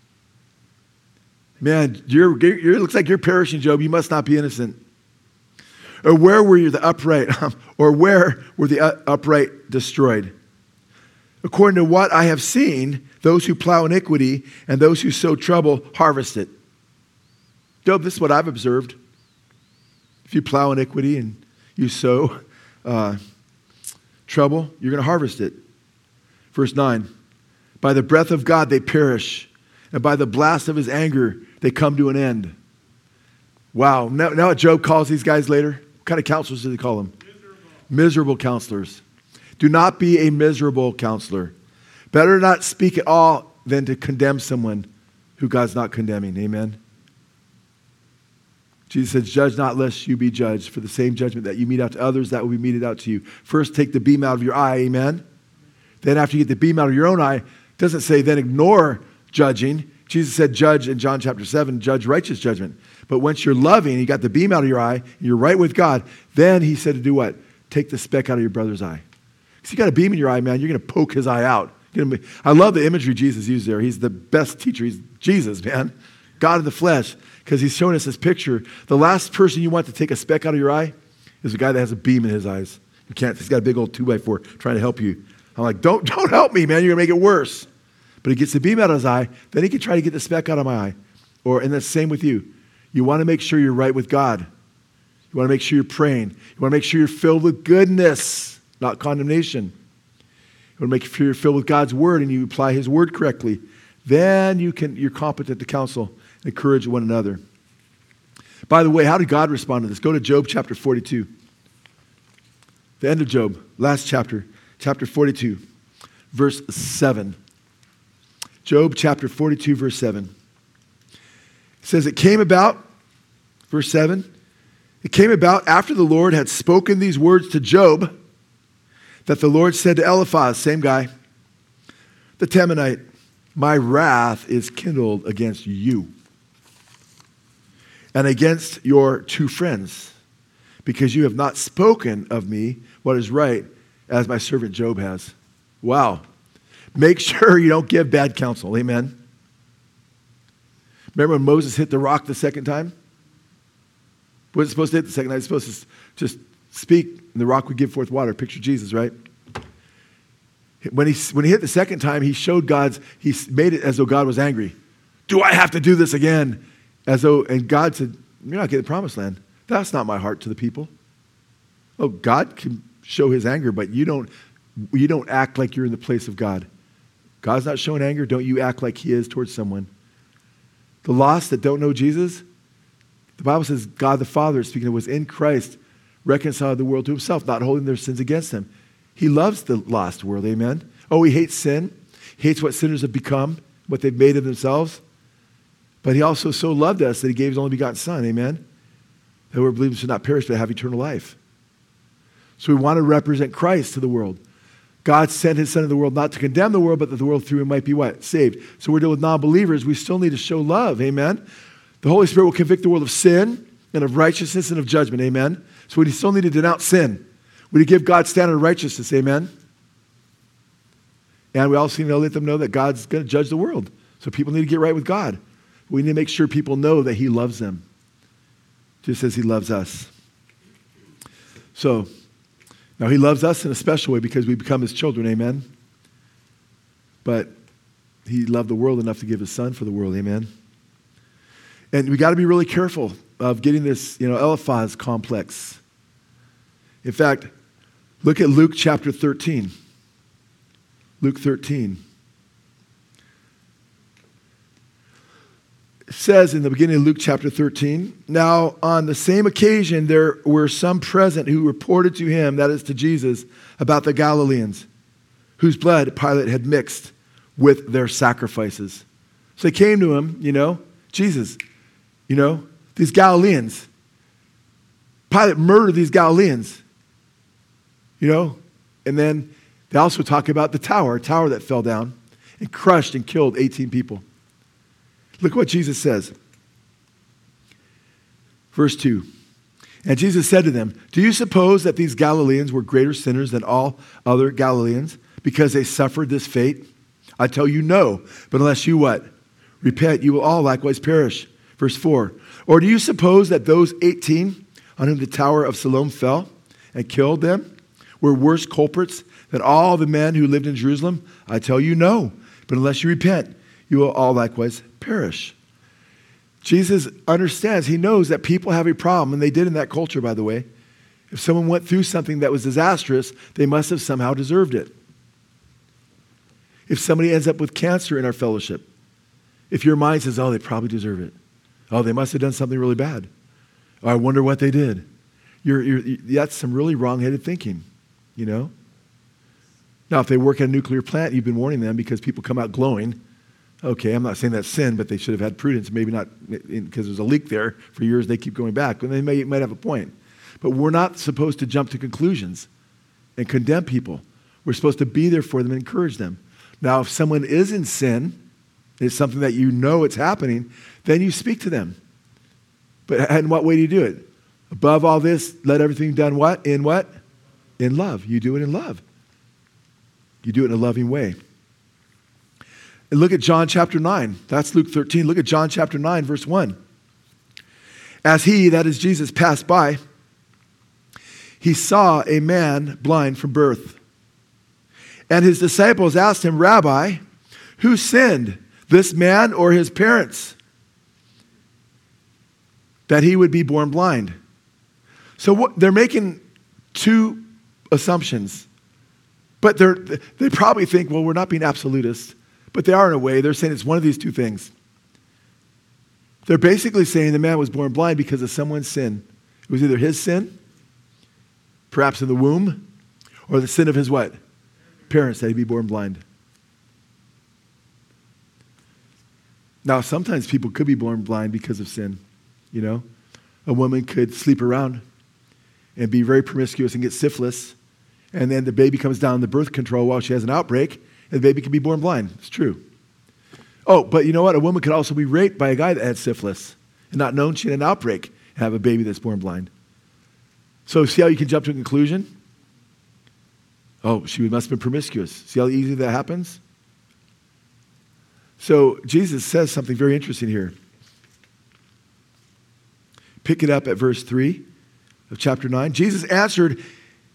Man, you're, you're, it looks like you're perishing, Job. You must not be innocent. Or where were you the upright? Or where were the upright destroyed? According to what I have seen, those who plow iniquity and those who sow trouble harvest it. Job, this is what I've observed. If you plow iniquity and you sow uh, trouble, you're going to harvest it. Verse nine, by the breath of God they perish, and by the blast of his anger they come to an end. Wow. Now, now what Job calls these guys later? What kind of counselors does he call them? Miserable. Miserable counselors. Do not be a miserable counselor. Better not speak at all than to condemn someone who God's not condemning. Amen. Jesus says, judge not lest you be judged. For the same judgment that you mete out to others, that will be meted out to you. First, take the beam out of your eye. Amen. Then after you get the beam out of your own eye, it doesn't say then ignore judging. Jesus said judge in John chapter seven, judge righteous judgment. But once you're loving, you got the beam out of your eye, and you're right with God, then he said to do what? Take the speck out of your brother's eye. Because you got a beam in your eye, man, you're going to poke his eye out. Be, I love the imagery Jesus used there. He's the best teacher. He's Jesus, man. God in the flesh. Because he's showing us this picture. The last person you want to take a speck out of your eye is a guy that has a beam in his eyes. You can't, he's got a big old two by four trying to help you. I'm like, don't, don't help me, man. You're going to make it worse. But he gets the beam out of his eye, then he can try to get the speck out of my eye. Or, and that's the same with you. You want to make sure you're right with God. You want to make sure you're praying. You want to make sure you're filled with goodness, not condemnation. You want to make sure you're filled with God's word and you apply his word correctly. Then you can, you're competent to counsel and encourage one another. By the way, how did God respond to this? Go to Job chapter forty-two. The end of Job, last chapter, chapter forty-two, verse seven. Job chapter forty-two, verse seven. It says, it came about, verse seven, It came about after the Lord had spoken these words to Job that the Lord said to Eliphaz, same guy, the Temanite, my wrath is kindled against you and against your two friends, because you have not spoken of me what is right, as my servant Job has. Wow. Make sure you don't give bad counsel. Amen. Remember when Moses hit the rock the second time? What was it supposed to hit the second time? It's supposed to just speak, and the rock would give forth water. Picture Jesus, right? When he, when he hit the second time, he showed God's, he made it as though God was angry. Do I have to do this again? As though, and God said, you're not getting the promised land. That's not my heart to the people. Oh, God can show his anger, but you don't, you don't act like you're in the place of God. God's not showing anger. Don't you act like he is towards someone. The lost that don't know Jesus, the Bible says God the Father, speaking of, was in Christ, reconciled the world to himself, not holding their sins against them. He loves the lost world, amen? Oh, he hates sin. He hates what sinners have become, what they've made of themselves. But he also so loved us that he gave his only begotten Son, amen? That we believe should not perish but have eternal life. So we want to represent Christ to the world. God sent his Son to the world not to condemn the world, but that the world through him might be what? Saved. So we're dealing with non-believers. We still need to show love, amen? The Holy Spirit will convict the world of sin and of righteousness and of judgment, amen? So we still need to denounce sin. We need to give God's standard of righteousness, amen? And we also need to let them know that God's going to judge the world. So people need to get right with God. We need to make sure people know that he loves them, just as he loves us. So, now he loves us in a special way because we become his children, amen? But he loved the world enough to give his Son for the world, amen? And we got to be really careful of getting this, you know, Eliphaz complex. In fact, look at Luke chapter thirteen. Luke thirteen. It says in the beginning of Luke chapter thirteen, now on the same occasion there were some present who reported to him, that is to Jesus, about the Galileans, whose blood Pilate had mixed with their sacrifices. So they came to him, you know, Jesus, you know, these Galileans. Pilate murdered these Galileans. You know, and then they also talk about the tower, a tower that fell down and crushed and killed eighteen people. Look what Jesus says. Verse two. And Jesus said to them, do you suppose that these Galileans were greater sinners than all other Galileans because they suffered this fate? I tell you no, but unless you what? Repent, you will all likewise perish. Verse four. Or do you suppose that those eighteen on whom the tower of Siloam fell and killed them were worse culprits than all the men who lived in Jerusalem? I tell you no, but unless you repent, you will all likewise perish. Jesus understands, he knows that people have a problem, and they did in that culture, by the way. If someone went through something that was disastrous, they must have somehow deserved it. If somebody ends up with cancer in our fellowship, if your mind says, oh, they probably deserve it. Oh, they must have done something really bad. Oh, I wonder what they did. You're, you're, that's some really wrong-headed thinking. You know? Now, if they work at a nuclear plant, you've been warning them because people come out glowing. Okay, I'm not saying that's sin, but they should have had prudence. Maybe not, because there's a leak there for years, they keep going back. And they may, might have a point. But we're not supposed to jump to conclusions and condemn people. We're supposed to be there for them and encourage them. Now, if someone is in sin, it's something that you know it's happening, then you speak to them. But in what way do you do it? Above all this, let everything be done what? In what? In love. You do it in love. You do it in a loving way. And look at John chapter nine. That's Luke thirteen. Look at John chapter nine, verse one. As he, that is Jesus, passed by, he saw a man blind from birth. And his disciples asked him, Rabbi, who sinned, this man or his parents, that he would be born blind? So what, they're making two assumptions. But they're, they probably think, well, we're not being absolutists. But they are in a way. They're saying it's one of these two things. They're basically saying the man was born blind because of someone's sin. It was either his sin, perhaps in the womb, or the sin of his what? Parents, that he'd be born blind. Now, sometimes people could be born blind because of sin, you know. a woman could sleep around and be very promiscuous and get syphilis, and then the baby comes down the birth control while she has an outbreak, and the baby can be born blind. It's true. Oh, but you know what? A woman could also be raped by a guy that had syphilis and not known she had an outbreak and have a baby that's born blind. So see how you can jump to a conclusion? Oh, she must have been promiscuous. See how easy that happens? So Jesus says something very interesting here. Pick it up at verse three of chapter nine. Jesus answered,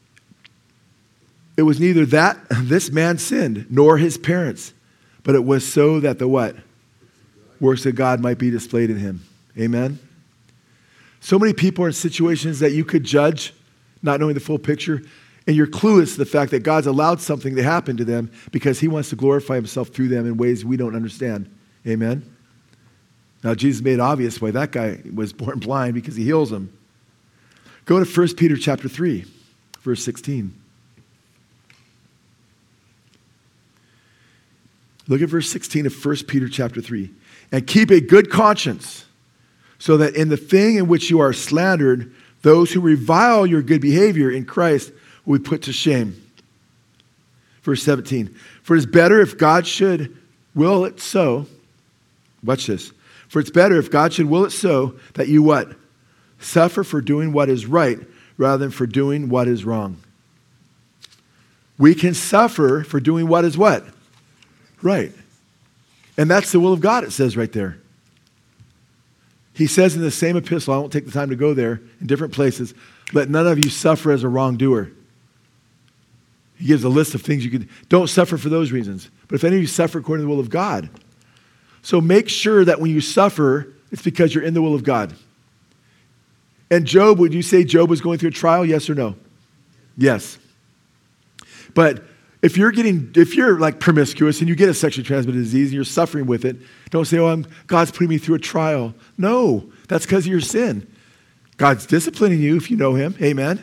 it was neither that this man sinned, nor his parents, but it was so that the what? Works of God might be displayed in him. Amen? So many people are in situations that you could judge, not knowing the full picture, and you're clueless to the fact that God's allowed something to happen to them because he wants to glorify himself through them in ways we don't understand. Amen? Now, Jesus made it obvious why that guy was born blind, because he heals him. Go to First Peter chapter three, verse sixteen. Look at verse sixteen of First Peter chapter three. And keep a good conscience, so that in the thing in which you are slandered, those who revile your good behavior in Christ will be put to shame. Verse seventeen. For it is better if God should will it so. Watch this. For it's better if God should will it so that you what? Suffer for doing what is right rather than for doing what is wrong. We can suffer for doing what is what? Right. And that's the will of God, it says right there. He says in the same epistle, I won't take the time to go there, in different places, let none of you suffer as a wrongdoer. He gives a list of things you could, don't suffer for those reasons. But if any of you suffer according to the will of God. So make sure that when you suffer, it's because you're in the will of God. And Job, would you say Job was going through a trial? Yes or no? Yes. But if you're getting, if you're like promiscuous and you get a sexually transmitted disease and you're suffering with it, don't say, oh, I'm, God's putting me through a trial. No, that's because of your sin. God's disciplining you if you know him. Amen.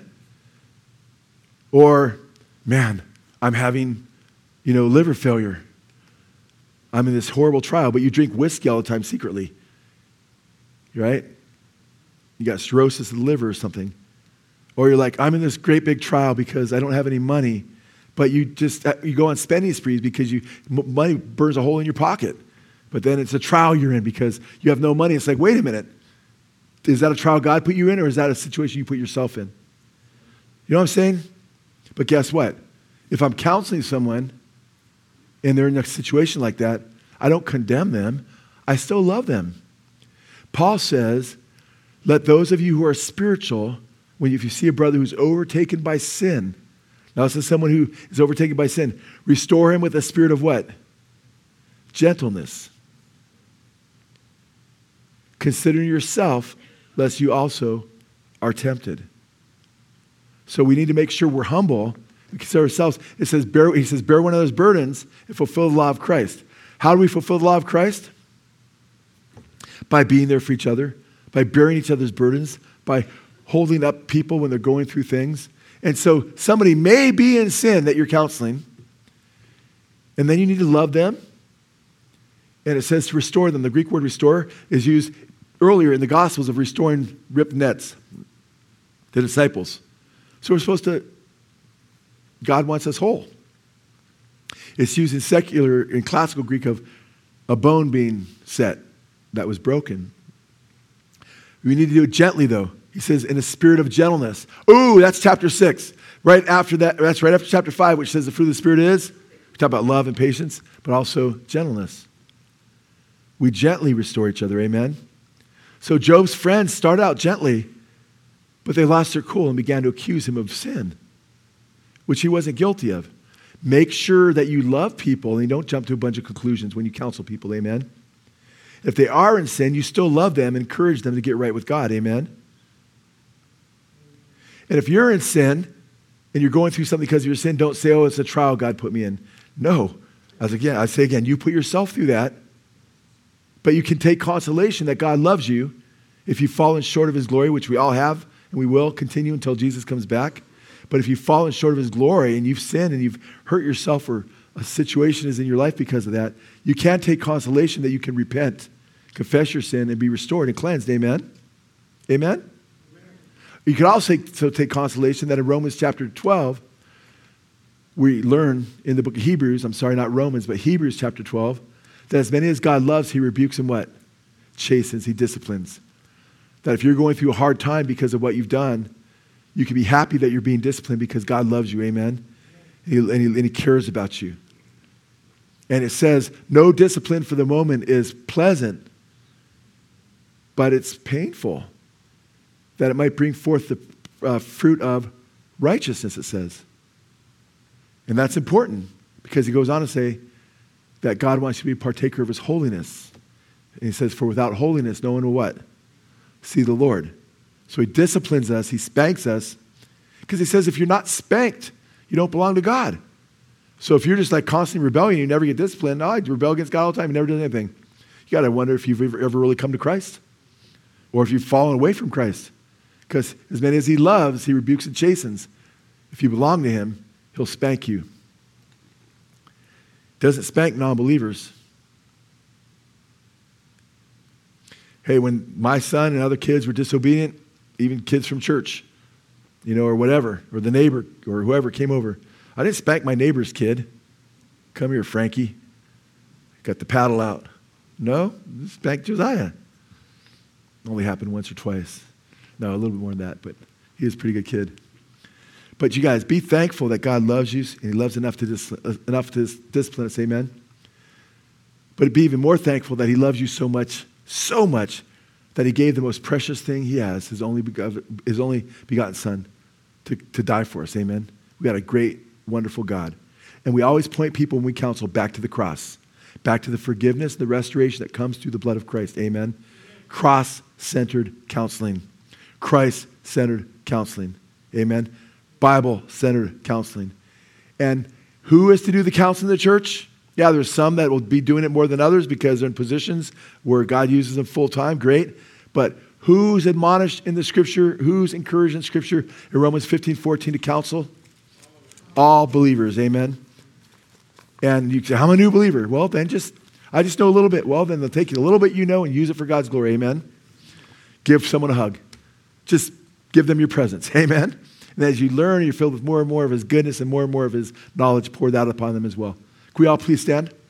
Or, man, I'm having, you know, liver failure. I'm in this horrible trial, but you drink whiskey all the time secretly. Right? You got cirrhosis of the liver or something. Or you're like, I'm in this great big trial because I don't have any money. But you just, you go on spending sprees because you money burns a hole in your pocket. But then it's a trial you're in because you have no money. It's like, wait a minute. Is that a trial God put you in, or is that a situation you put yourself in? You know what I'm saying? But guess what? If I'm counseling someone and they're in a situation like that, I don't condemn them. I still love them. Paul says, let those of you who are spiritual, when you, if you see a brother who's overtaken by sin, now this is someone who is overtaken by sin, restore him with a spirit of what? Gentleness. Considering yourself, lest you also are tempted. So we need to make sure we're humble. We consider ourselves. It says, bear, he says, bear one another's burdens and fulfill the law of Christ. How do we fulfill the law of Christ? By being there for each other, by bearing each other's burdens, by holding up people when they're going through things. And so somebody may be in sin that you're counseling, and then you need to love them. And it says to restore them. The Greek word restore is used earlier in the Gospels of restoring ripped nets, the disciples. So we're supposed to, God wants us whole. It's used in secular, in classical Greek of a bone being set that was broken. We need to do it gently though. He says in a spirit of gentleness. Ooh, that's chapter six. Right after that, that's right after chapter five, which says the fruit of the Spirit is. We talk about love and patience, but also gentleness. We gently restore each other, amen? So Job's friends started out gently, but they lost their cool and began to accuse him of sin, which he wasn't guilty of. Make sure that you love people and you don't jump to a bunch of conclusions when you counsel people, amen? If they are in sin, you still love them, encourage them to get right with God, amen? And if you're in sin and you're going through something because of your sin, don't say, oh, it's a trial God put me in. No. As again, I say again, you put yourself through that, but you can take consolation that God loves you if you've fallen short of his glory, which we all have, and we will continue until Jesus comes back. But if you've fallen short of his glory and you've sinned and you've hurt yourself or a situation is in your life because of that, you can take consolation that you can repent, confess your sin, and be restored and cleansed. Amen? Amen? You could also take, so take consolation that in Romans chapter twelve, we learn in the book of Hebrews, I'm sorry, not Romans, but Hebrews chapter twelve, that as many as God loves, he rebukes and what? Chastens, he disciplines. That if you're going through a hard time because of what you've done, you can be happy that you're being disciplined because God loves you, amen? And he, and he, and he cares about you. And it says, no discipline for the moment is pleasant, but it's painful. That it might bring forth the uh, fruit of righteousness, it says. And that's important because he goes on to say that God wants you to be a partaker of his holiness. And he says, for without holiness, no one will what? See the Lord. So he disciplines us, he spanks us, because he says if you're not spanked, you don't belong to God. So if you're just like constantly rebelling, you never get disciplined, oh, I rebel against God all the time, you never do anything. You got to wonder if you've ever, ever really come to Christ or if you've fallen away from Christ. Because as many as he loves, he rebukes and chastens. If you belong to him, he'll spank you. Doesn't spank non-believers. Hey, when my son and other kids were disobedient, even kids from church, you know, or whatever, or the neighbor or whoever came over, I didn't spank my neighbor's kid. Come here, Frankie. Got the paddle out. No, spank Josiah. Only happened once or twice. No, a little bit more than that, but he was a pretty good kid. But you guys, be thankful that God loves you and he loves enough to, dis- enough to discipline us, amen? But be even more thankful that he loves you so much, so much, that he gave the most precious thing he has, his only, begotten, his only begotten son, to, to die for us, amen? We got a great, wonderful God. And we always point people when we counsel back to the cross, back to the forgiveness, the restoration that comes through the blood of Christ, amen? Cross-centered counseling. Christ-centered counseling, amen? Bible-centered counseling. And who is to do the counseling in the church? Yeah, there's some that will be doing it more than others because they're in positions where God uses them full time. Great. But who's admonished in the scripture? Who's encouraged in scripture in Romans fifteen fourteen to counsel? All believers. Amen. And you say, I'm a new believer. Well, then just, I just know a little bit. Well, then they'll take you a little bit you know and use it for God's glory. Amen. Give someone a hug. Just give them your presence. Amen. And as you learn, you're filled with more and more of his goodness and more and more of his knowledge poured out upon them as well. Can we all please stand?